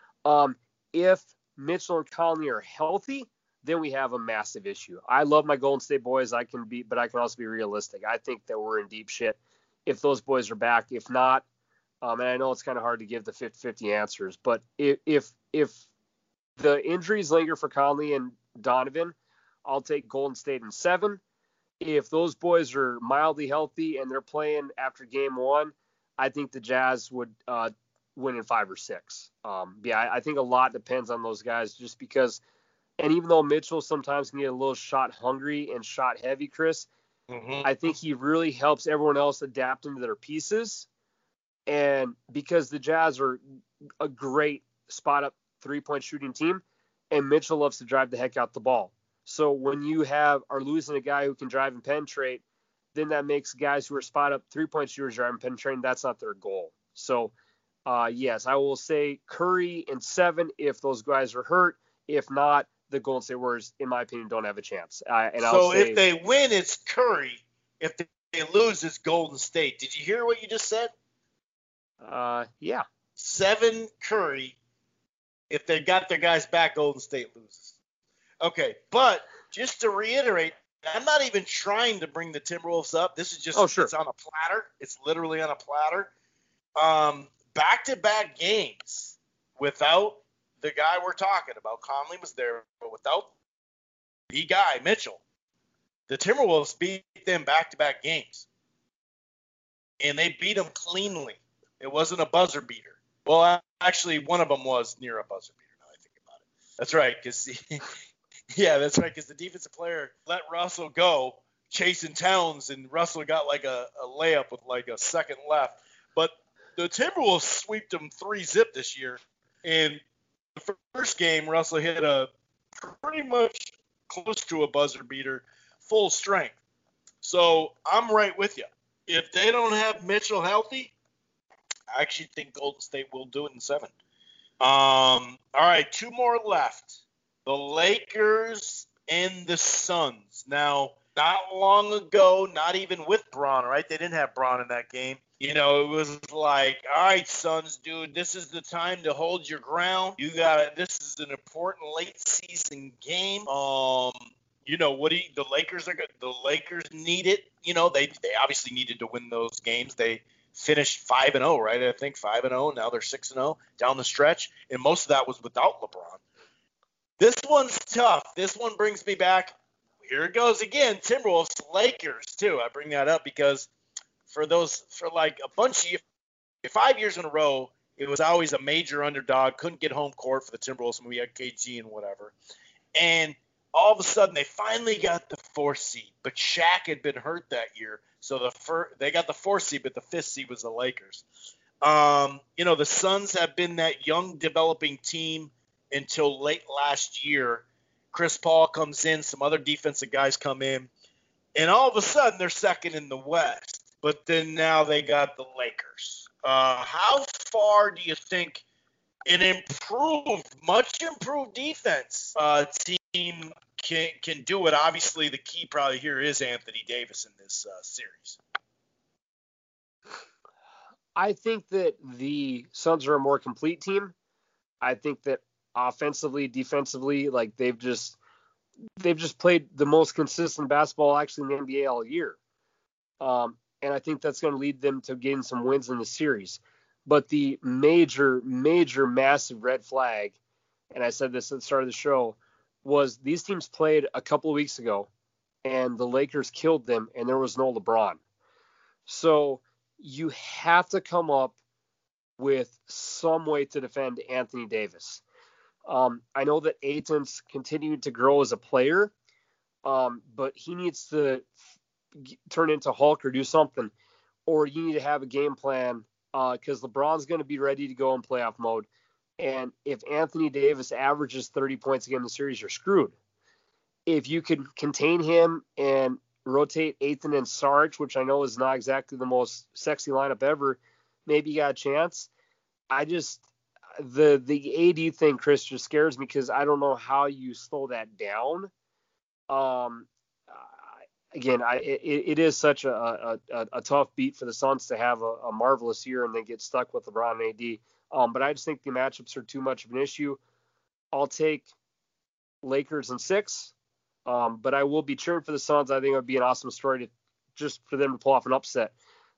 if Mitchell and Conley are healthy, then we have a massive issue. I love my Golden State boys. But I can also be realistic. I think that we're in deep shit if those boys are back. If not, and I know it's kind of hard to give the 50-50 answers, but if the injuries linger for Conley and Donovan, I'll take Golden State in 7. If those boys are mildly healthy and they're playing after game 1, I think the Jazz would win in 5 or 6. I think a lot depends on those guys just because, and even though Mitchell sometimes can get a little shot hungry and shot heavy, Chris, I think he really helps everyone else adapt into their pieces. And because the Jazz are a great spot up 3-point shooting team, and Mitchell loves to drive the heck out the ball. So when you are losing a guy who can drive and penetrate, then that makes guys who are spot up 3-point shooters drive and penetrating. That's not their goal. So yes, I will say Curry in 7 if those guys are hurt. If not, the Golden State Warriors, in my opinion, don't have a chance. If they win, it's Curry. If they lose, it's Golden State. Did you hear what you just said? Yeah. 7 Curry. If they got their guys back, Golden State loses. Okay, but just to reiterate, I'm not even trying to bring the Timberwolves up. This is just It's on a platter. It's literally on a platter. Back-to-back games without the guy we're talking about. Conley was there, but without the guy, Mitchell. The Timberwolves beat them back-to-back games. And they beat them cleanly. It wasn't a buzzer beater. Well, actually, one of them was near a buzzer beater, now I think about it. That's right, because the defensive player let Russell go chasing Towns, and Russell got like a layup with like a second left. But the Timberwolves sweeped them 3-0 this year. And the first game, Russell hit a pretty much close to a buzzer beater, full strength. So I'm right with you. If they don't have Mitchell healthy, I actually think Golden State will do it in 7. All right, 2 more left. The Lakers and the Suns. Now, not long ago, not even with Bron, right? They didn't have Bron in that game. It was like, all right, Suns, dude, this is the time to hold your ground. This is an important late season game. The Lakers the Lakers need it. They obviously needed to win those games. They finished 5-0, right? I think 5-0. Now they're 6-0 down the stretch, and most of that was without LeBron. This one's tough. This one brings me back. Here it goes again. Timberwolves, Lakers too. I bring that up because for like a bunch of 5 years in a row, it was always a major underdog. Couldn't get home court for the Timberwolves when we had KG and whatever. And all of a sudden, they finally got the 4th seed. But Shaq had been hurt that year, so they got the 4th seed, but the 5th seed was the Lakers. The Suns have been that young developing team until late last year. Chris Paul comes in, some other defensive guys come in, and all of a sudden they're second in the West. But then now they got the Lakers. How far do you think an much improved defense team can do it? Obviously, the key probably here is Anthony Davis in this series. I think that the Suns are a more complete team. I think that offensively, defensively, like they've just played the most consistent basketball actually in the NBA all year. And I think that's going to lead them to getting some wins in the series. But the major, massive red flag, and I said this at the start of the show, was these teams played a couple of weeks ago, and the Lakers killed them, and there was no LeBron. So you have to come up with some way to defend Anthony Davis. I know that Ayton's continued to grow as a player, but he needs to turn into Hulk or do something, or you need to have a game plan because LeBron's going to be ready to go in playoff mode. And if Anthony Davis averages 30 points a game in the series, you're screwed. If you can contain him and rotate Ayton and Sarge, which I know is not exactly the most sexy lineup ever, maybe you got a chance. The AD thing, Chris, just scares me because I don't know how you slow that down. Again, it is such a tough beat for the Suns to have a marvelous year and then get stuck with LeBron and AD. But I just think the matchups are too much of an issue. I'll take Lakers in 6, but I will be cheering for the Suns. I think it would be an awesome story just for them to pull off an upset.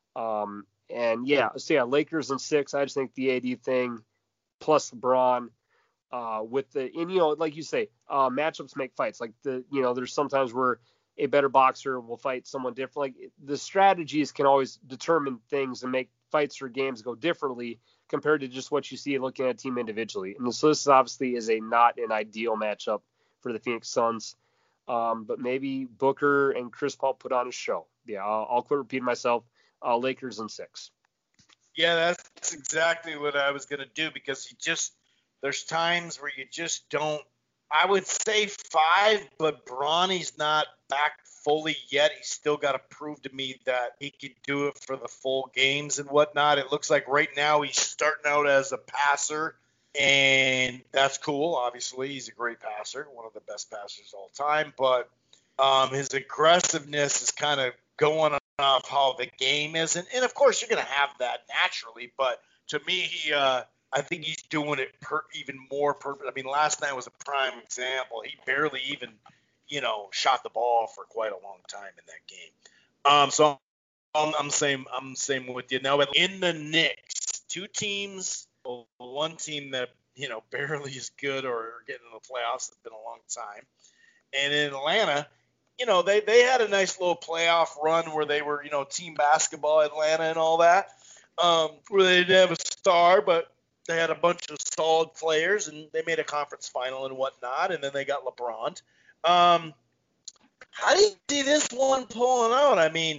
Lakers in 6. I just think the AD thing plus LeBron like you say, matchups make fights. Like there's sometimes where a better boxer will fight someone different. Like the strategies can always determine things and make fights or games go differently compared to just what you see looking at a team individually. And so this obviously is not an ideal matchup for the Phoenix Suns. But maybe Booker and Chris Paul put on a show. Yeah, I'll quit repeating myself. Lakers in 6. Yeah, that's exactly what I was going to do because there's times where you just don't. I would say 5, but Bronny's not back fully yet. He's still got to prove to me that he could do it for the full games and whatnot. It looks like right now he's starting out as a passer, and that's cool. Obviously, he's a great passer, one of the best passers of all time. But his aggressiveness is kind of going off how the game is. And of course, you're going to have that naturally, but To me, I think he's doing it even more perfect. I mean, last night was a prime example. He barely even, shot the ball for quite a long time in that game. So I'm same with you. Now, in the Knicks, two teams, one team that barely is good or getting in the playoffs. It's been a long time. And in Atlanta, they had a nice little playoff run where they were, team basketball Atlanta and all that, where they didn't have a star, but they had a bunch of solid players and they made a conference final and whatnot. And then they got LeBron. How do you see this one pulling out? I mean,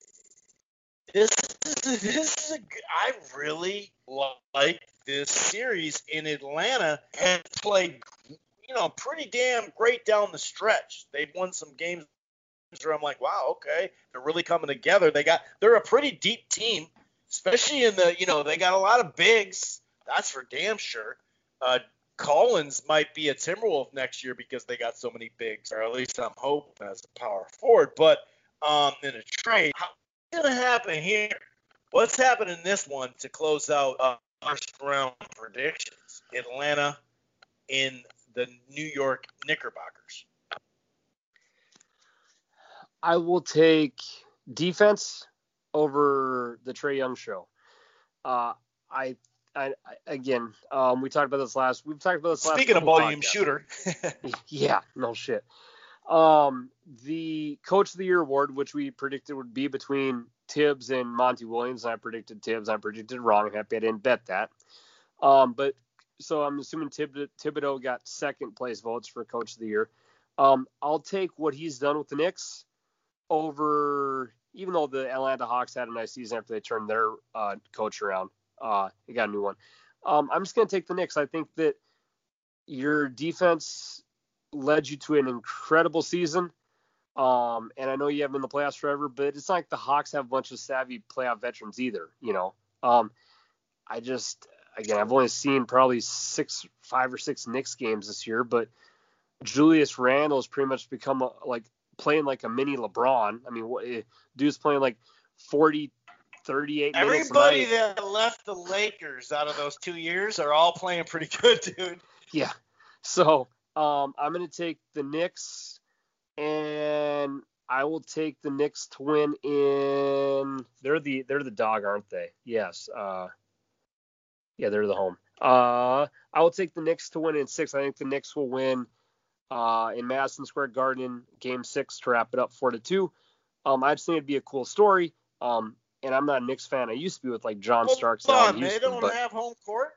I really like this series in Atlanta and played, pretty damn great down the stretch. They've won some games where I'm like, wow, okay, they're really coming together. They're a pretty deep team, especially in the, they got a lot of bigs. That's for damn sure. Collins might be a Timberwolf next year because they got so many bigs, or at least I'm hoping as a power forward. But in a trade, what's going to happen here? What's happening in this one to close out first round predictions? Atlanta in the New York Knickerbockers. I will take defense over the Trae Young show. We talked about this last. Speaking of volume shooter. Yeah, no shit. The Coach of the Year award, which we predicted would be between Tibbs and Monty Williams, and I predicted Tibbs. I predicted wrong. I'm happy I didn't bet that. But so I'm assuming Thibodeau got second place votes for Coach of the Year. I'll take what he's done with the Knicks over, even though the Atlanta Hawks had a nice season after they turned their coach around. They got a new one. I'm just going to take the Knicks. I think that your defense led you to an incredible season. And I know you haven't been in the playoffs forever, but it's not like the Hawks have a bunch of savvy playoff veterans either, I've only seen probably 5 or 6 Knicks games this year, but Julius Randle's pretty much become playing like a mini LeBron. I mean, dude's playing like 40, 38 minutes a night. Everybody that left the Lakers out of those 2 years are all playing pretty good, dude. Yeah. So I'm going to take the Knicks, and I will take the Knicks to win in. They're the dog, aren't they? Yes. Yeah, they're the home. I will take the Knicks to win in 6. I think the Knicks will win in Madison Square Garden, Game 6 to wrap it up 4-2. I just think it'd be a cool story. And I'm not a Knicks fan. I used to be with like John Starks. They don't have home court.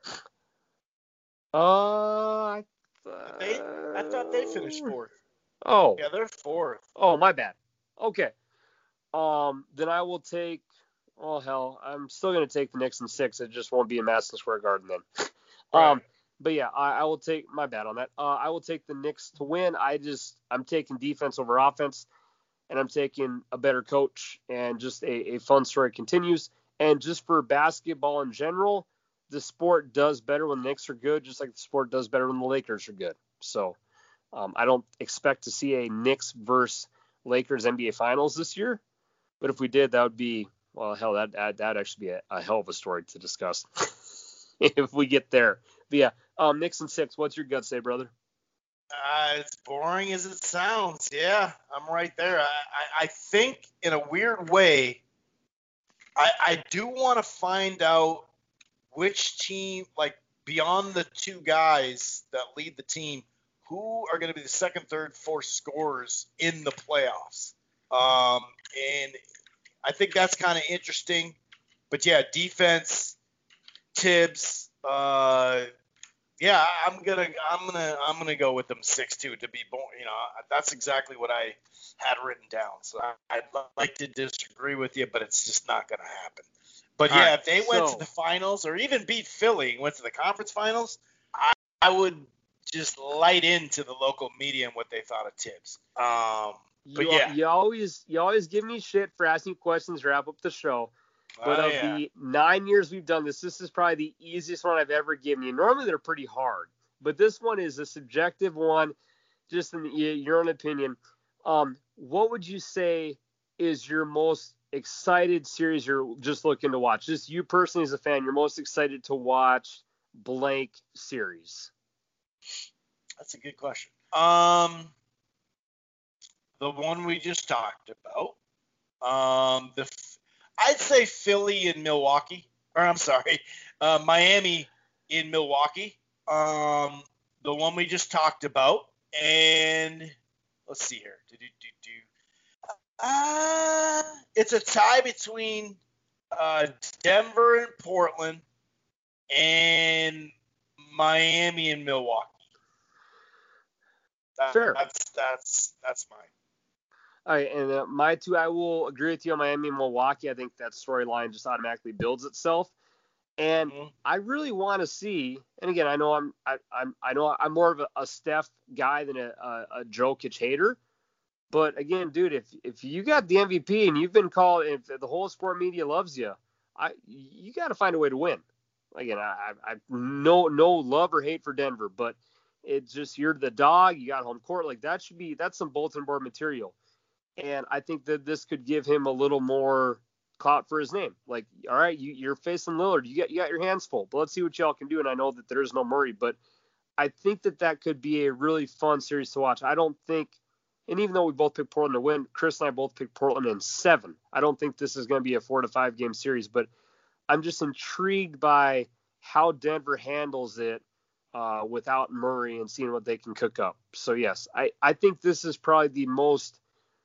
I thought they finished 4th. Oh. Yeah, they're 4th. Oh, my bad. Okay. Then I will take. Oh hell, I'm still gonna take the Knicks in 6. It just won't be in Madison Square Garden then. Right. But yeah, I will take my bad on that. I will take the Knicks to win. I'm taking defense over offense, and I'm taking a better coach, and just a fun story continues. And just for basketball in general, the sport does better when the Knicks are good, just like the sport does better when the Lakers are good. So I don't expect to see a Knicks versus Lakers NBA Finals this year, but if we did, that would be, well, hell, that'd actually be a hell of a story to discuss if we get there. But yeah, Knicks in 6. What's your gut say, brother? As boring as it sounds, yeah, I'm right there. I think in a weird way, I do want to find out which team, like beyond the 2 guys that lead the team, who are going to be the second, third, fourth scorers in the playoffs. And I think that's kind of interesting. But yeah, defense, Tibbs, yeah, I'm gonna go with them 6-2 to be born. That's exactly what I had written down. So I'd like to disagree with you, but it's just not gonna happen. But yeah, if they went to the finals or even beat Philly, went to the conference finals, I would just light into the local media and what they thought of Tibbs. But yeah, you always give me shit for asking questions to wrap up the show. But the 9 years we've done this is probably the easiest one I've ever given you. Normally they're pretty hard, but this one is a subjective one, just in your own opinion. What would you say is your most excited series you're just looking to watch? Just you personally as a fan, you're most excited to watch blank series. That's a good question. The one we just talked about. I'd say Philly and Milwaukee. Or I'm sorry, Miami in Milwaukee. The one we just talked about. And let's see here. It's a tie between Denver and Portland and Miami and Milwaukee. Fair. That's mine. All right, and my two, I will agree with you on Miami and Milwaukee. I think that storyline just automatically builds itself, and I really want to see. And again, I know I'm more of a Steph guy than a Jokic hater. But again, dude, if you got the MVP and you've been called, if the whole sport media loves you, you got to find a way to win. Again, I no love or hate for Denver, but it's just you're the dog. You got home court, like that's some bulletin board material. And I think that this could give him a little more clout for his name. Like, all right, you're facing Lillard. You got your hands full, but let's see what y'all can do. And I know that there is no Murray, but I think that could be a really fun series to watch. I don't think, and even though we both picked Portland to win, Chris and I both picked Portland in 7. I don't think this is going to be a 4 to 5 game series, but I'm just intrigued by how Denver handles it without Murray and seeing what they can cook up. So yes, I think this is probably the most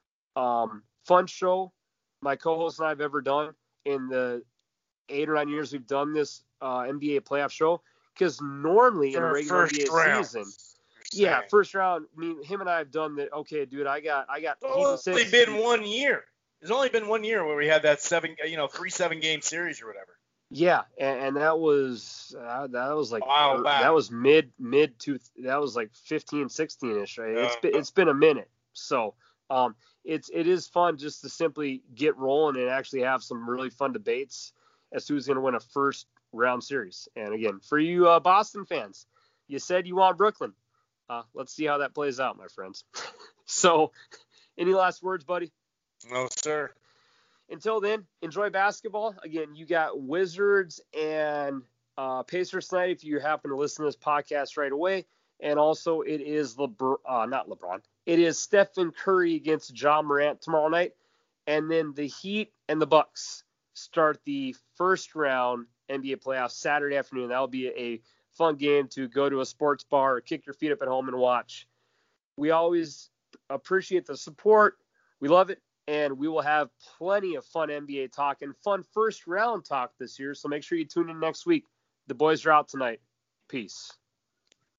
fun show my co-host and I have ever done in the 8 or 9 years we've done this NBA playoff show. Because normally in a regular NBA season, first round. I mean, him and I have done that. Okay, dude, I got. It's only been 1 year. There's only been 1 year where we had that 3-7 game series or whatever. Yeah, and that was like that was mid to that was like 15, 16ish, right? It's been a minute, so it is fun just to simply get rolling and actually have some really fun debates as to who's going to win a first round series. And again, for you Boston fans, you said you want Brooklyn. Let's see how that plays out, my friends. So, any last words, buddy? No, sir. Until then, enjoy basketball. Again, you got Wizards and Pacers tonight if you happen to listen to this podcast right away. And also, it is not LeBron. It is Stephen Curry against Ja Morant tomorrow night. And then the Heat and the Bucks start the first round NBA playoffs Saturday afternoon. That'll be a fun game to go to a sports bar or kick your feet up at home and watch. We always appreciate the support. We love it. And we will have plenty of fun NBA talk and fun first round talk this year. So make sure you tune in next week. The boys are out tonight. Peace.